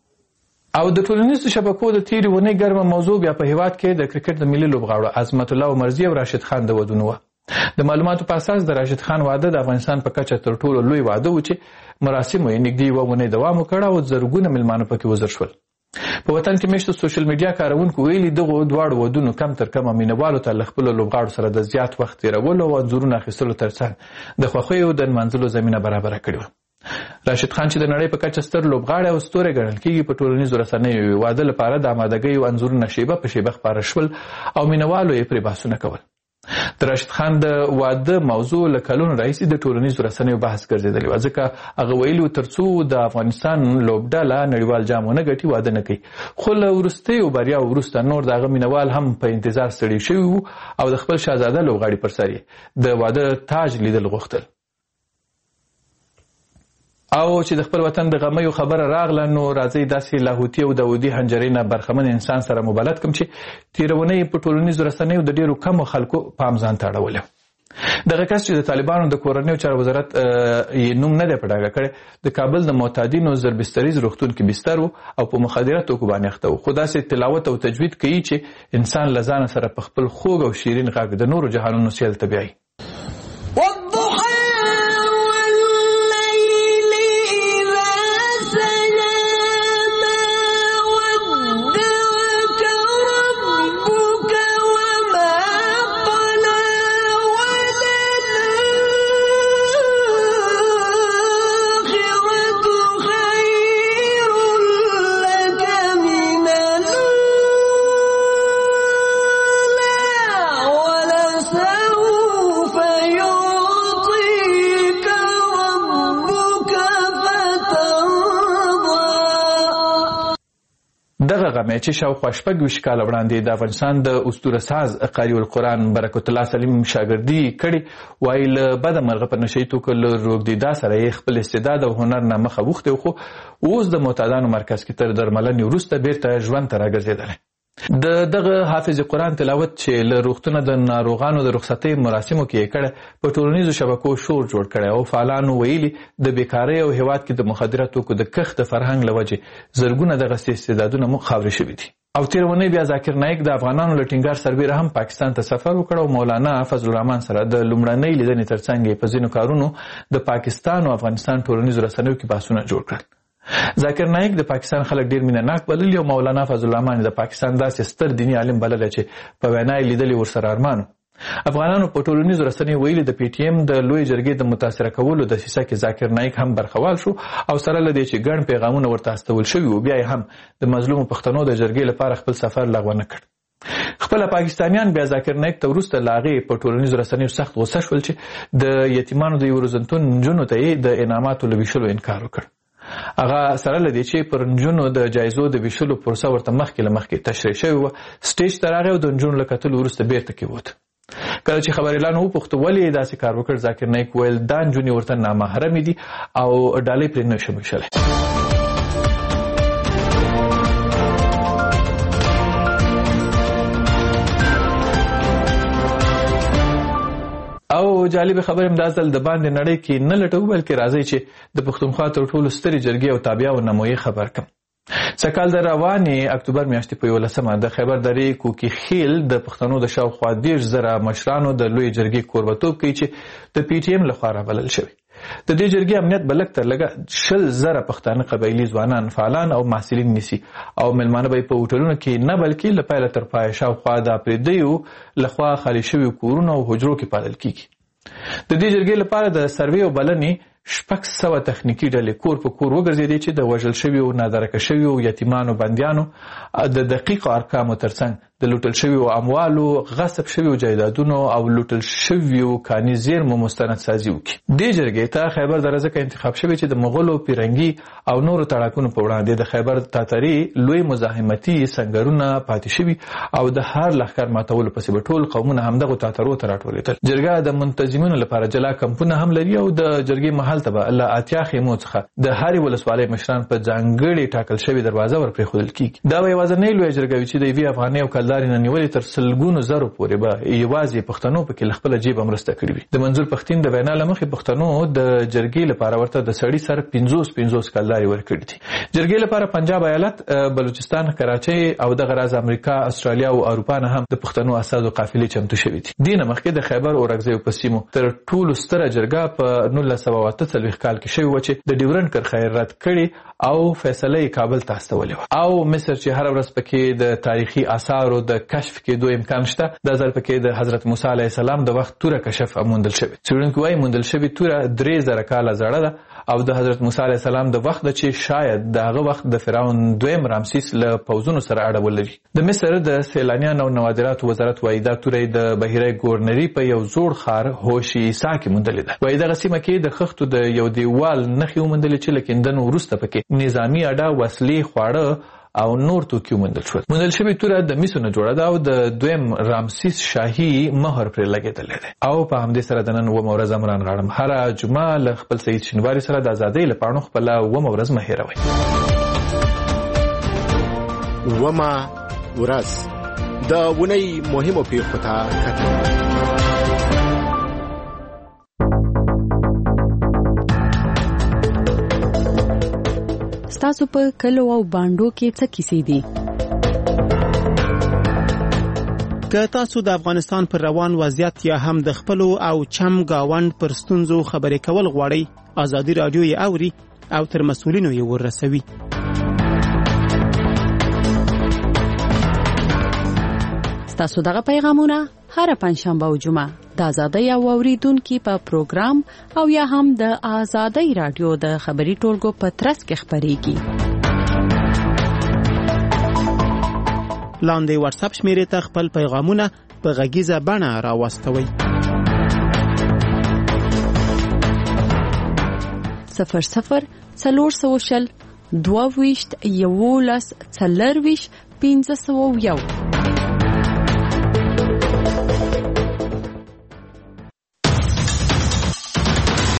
S: او د ټولنیزو شبکو د تیرې اونۍ ګرمه موضوع بیا په هیواد کې د کرکټ د ملي لوبغاړو عظمت الله عمرزي او راشد خان د ودونو وه. د معلوماتو په اساس د راشد خان واده د افغانستان په کچه تر ټولو لوی واده و چې مراسمو یې نږدې یوه اونۍ دوام وکړ او زرګونه مېلمانه پکې حضور شول. په وطن کې میشتو سوشل میډیا کاروونکو ویلي دغو دواړو ودونو کم تر کمه مینهوالو ته له خپلو لوبغاړو سره د زیات وخت تېرولو او انځورونو اخیستلو ترڅنګ د خوښیو د نمانځلو زمینه برابره کړې وه. راشد خان چې د نړۍ په کچه ستر لوبغاړی او ستوری ګڼل کېږي په ټولنیزو رسنیو واده لپاره د آمادګیو انځورونه شیبه په شیبه خپاره شول او مینهوالو یې پرې بحثونه کول. د راشد خان د واده موضوع له کلونو راهیسې د ټولنیزو رسنیو بحث ګرځېدلې وه، ځکه هغه ویلي تر څو د افغانستان لوبډله نړیوال جام ونه ګټي واده نه کوي. خو له وروستیو بریاو وروسته نور د هغه مینهوال هم په انتظار ستړي شوي وو او د خپل شهزاده لوبغاړي پر سر یې د واده تاج لیدل غوښتل. او چې د خپل وطن د غمیو خبره راغله نو راځي داسې لاهوتي او داودي حنجرې نه برخمن انسان سره مبالغه کوم چې تیرونې په ټولنیزو رسنیو د ډیرو کمو خلکو پام ځان ته اړولی. دغه کس چې د طالبانو د کورنیو چارو وزارت یې نوم نه دی په ډاګه کړی، د کابل د معتادینو زربستریز روغتون کې بستر و او په مخدره توکو باندې اخته و، خو داسې تلاوت او تجوید کوي چې انسان له ځانه سره په خپل خوږ او شیرین غږ د نورو جهانونو سیل ته بیایي. دغه غمه چې شاوخوا شپږ ویشت کاله وړاندې د افغانستان د اسطوره ساز قاری القرآن برکت الله سلیم شاګردي کړي وایي له بده مرغه په نشي توکو له روږدېدا سره یې خپل استعداد او هنر نه مخه وښتی خو اوس د معتادانو مرکز کې تر درملنې وروسته بیرته ژوند ته راګرځېدلی. د دغه حافظ قرآن تلاوت چې له روغتونه د ناروغانو د رخصتۍ مراسمو کې یې کړی په ټولنیزو شبکو شور جوړ کړی او فعالانو ویلي د بیکارۍ او هیواد کې د مخدره توکو د کښت د فرهنګ له وجې زرګونه دغسې استعدادونه مو خاورې شوي دي. او تېره اونۍ بیا ذاکر نایک د افغانانو له ټینګار سربیره هم پاکستان ته سفر وکړ او مولانا فضل الرحمن سره د لومړنۍ لیدنې ترڅنګ یې په ځینو کارونو د پاکستان او افغانستان ټولنیزو رسنیو کې بحثونه جوړ کړل. ذاکر نایک د پاکستان خلک ډیر مینه ناک بللي او مولانا فضل الرحمن د پاکستان داسې ستر دیني عالم بللی چې په وینا یې لیدلي ورسره ارمانو. افغانانو په ټولنیزو رسنیو ویلي د پی ټي ایم د لوی جرګې د متاثره کولو دسیسه کې ذاکر نایک هم برخوال شو او سره له دې چې ګڼ پیغامونه ورته استول شوي و بیا یې هم د مظلومو پښتنو د جرګې لپاره خپل سفر لغوه نه کړ. خپل پاکستانیان بیا ذاکر نایک ته وروسته له هغې په ټولنیزو رسنیو سخت غوسه شول چې د یتیمانو د یو روزنتون نجونو ته یې د انعاماتو له ویشلو انکار وکړ. هغه سره له دې چې پر نجونو د جایزو د ویشلو پروسه ورته مخکې له مخکې تشریح شوې وه سټیج ته راغی او د نجونو له کتلو وروسته بیرته کېوت. کله چې خبریالانو وپوښته ولې یې داسې کار وکړ ذاکر نایک ویل دا نجونې ورته نامحرمې دي او ډالۍ پرې نه شي ویشلی. او جالب خبر هم دا ځل د باندې نړۍ کې نه لټوو بلکې راځي چې د پښتونخوا تر ټولو سترې جرګې او تابعیاو نمایي خبر کړم. سکال د روانې اکتوبر میاشتې په یولسمه د خیبر درې کوکي خیل د پښتنو د شاوخوا دېرش زره مشرانو د لوی جرګې کوربتوب کوي چې د پی ټي ایم لخوا رابلل شوي. د دې جرګې امنیت به لږ تر لږه شل زره پښتانه قبایلي ځوانان فعالان او محصلین نیسي او مېلمانه به یې په هوټلونو کې نه بلکې له پیله تر پایه شاوخوا د پردیو لخوا خالي شوي کورونه او حجرو کې پالل کیږي. د دې جرګې لپاره د سروې او بلنې شپږ سوه تخنیکي ډلې کور په کور وګرځېدې چې د وژل شویو نادرکه شویو یتیمانو بندیانو د دقیقو ارقامو ترڅنګ د لوټل شویو اموالو غصب شویو جایدادونو او لوټل شویو کاني زیرمو مستندسازي وکړي. دې جرګې ته خیبر دره ځکه انتخاب شوی چې د مغولو پیرنګي او نورو تړاکونو په وړاندې د خیبر تاتري لوی مزاحمتي سنګرونه پاتې شوي او د هر لښکر ماتولو پسې به ټول قومونه همدغو تاترو ته راټولېدل. جرګه د منتظمینو لپاره جلا کمپونه هم لري او د جرګې محل ته به له اتیا خیمو څخه د هرې ولسوالۍ مشران په ځانګړې ټاکل شوې دروازه ور پرېښودل کېږي. دا به یوازینۍ لویه جرګه وي چې د یوې افغانۍ او کلدارې نه نیولې تر سلګونو زرو پورې به یوازې پښتنو پکې له خپله جیبه مرسته کړې وي. د منظور پښتین د وینا له مخې پښتنو د جرګې لپاره ورته د سړي سر پنځوس پنځوس کلدارې ورکړي دي. جرګې لپاره پنجاب ایالت، بلوچستان، کراچۍ او دغه راز امریکا، استرالیا او اروپا نه هم د پښتنو استازو قافلې چمتو شوي دي. دې نه مخکې د خیبر اورکزیو په سیمو تر ټولو ستره جرګه په نولس سوه اته څلوېښت کال کې شوې وه چې د ډیورنډ کرښه رد کړې او فیصله یې کابل ته استولې وه. او مصر چې هره ورځ پکې د تاریخي آثارو د کشف کېدو امکان شته، دا ځل پکې د حضرت موسی علیه السلام د وخت توره کشف موندل شوې. څېړونکي وایي موندل شوې توره درې زره کاله زړه ده او د حضرت موسی علیه السلام د وخت ده چې شاید د هغه وخت د فرعون دویم رامسیس له پوځونو سره اړه ولري. د مصر د سیلانیانو او نوادراتو وزارت وایي دا توره د بحیره ګورنري په یو زوړ ښار هوش عیسی کې موندلې ده. وایي دغه سیمه کې د خښتو د یو دیوال نښې وموندلې چې له کیندنو وروسته پکې نظامي اډه، وسلې، خواړه او نور توکي موندل شول. موندل شوې توره د مسو نه جوړه ده او د دویم رامسیس شاهي مهر پرې لګېدلی دی. او په همدې سره د نن اوومه ورځ امران غاړم. هره جمعه له خپل سید شینواري سره د ازادۍ له پاڼو خپله اوومه ورځ مه هېروئ.
R: اوومه ورځ د اونۍ مهمو پیښو ته کتل.
D: تاسو په کلو او باندو کې څه کیسې دي؟
B: که تاسو د افغانستان پر روان وضعیت یا هم د خپلو او چم گاوند پر ستونزو خبرې کول غواړئ، ازادي راډیو یې اوري او تر مسؤلینو یې ورسوي.
D: تاسو دغه پیغامونه هر پنځشنبه او جمعه د ازادۍ او اوریدونکو په پروګرام او یا هم د ازادۍ رادیو د خبري ټولګو په ترڅ کې خبريږي.
B: لاندې واتس اپ شمیرې ته خپل پیغامونه په غږیزه بڼه راوستوئ.
D: صفر صفر څلور سوه شل دوه ویشت یولس څلور ویشت پنځه سوه یو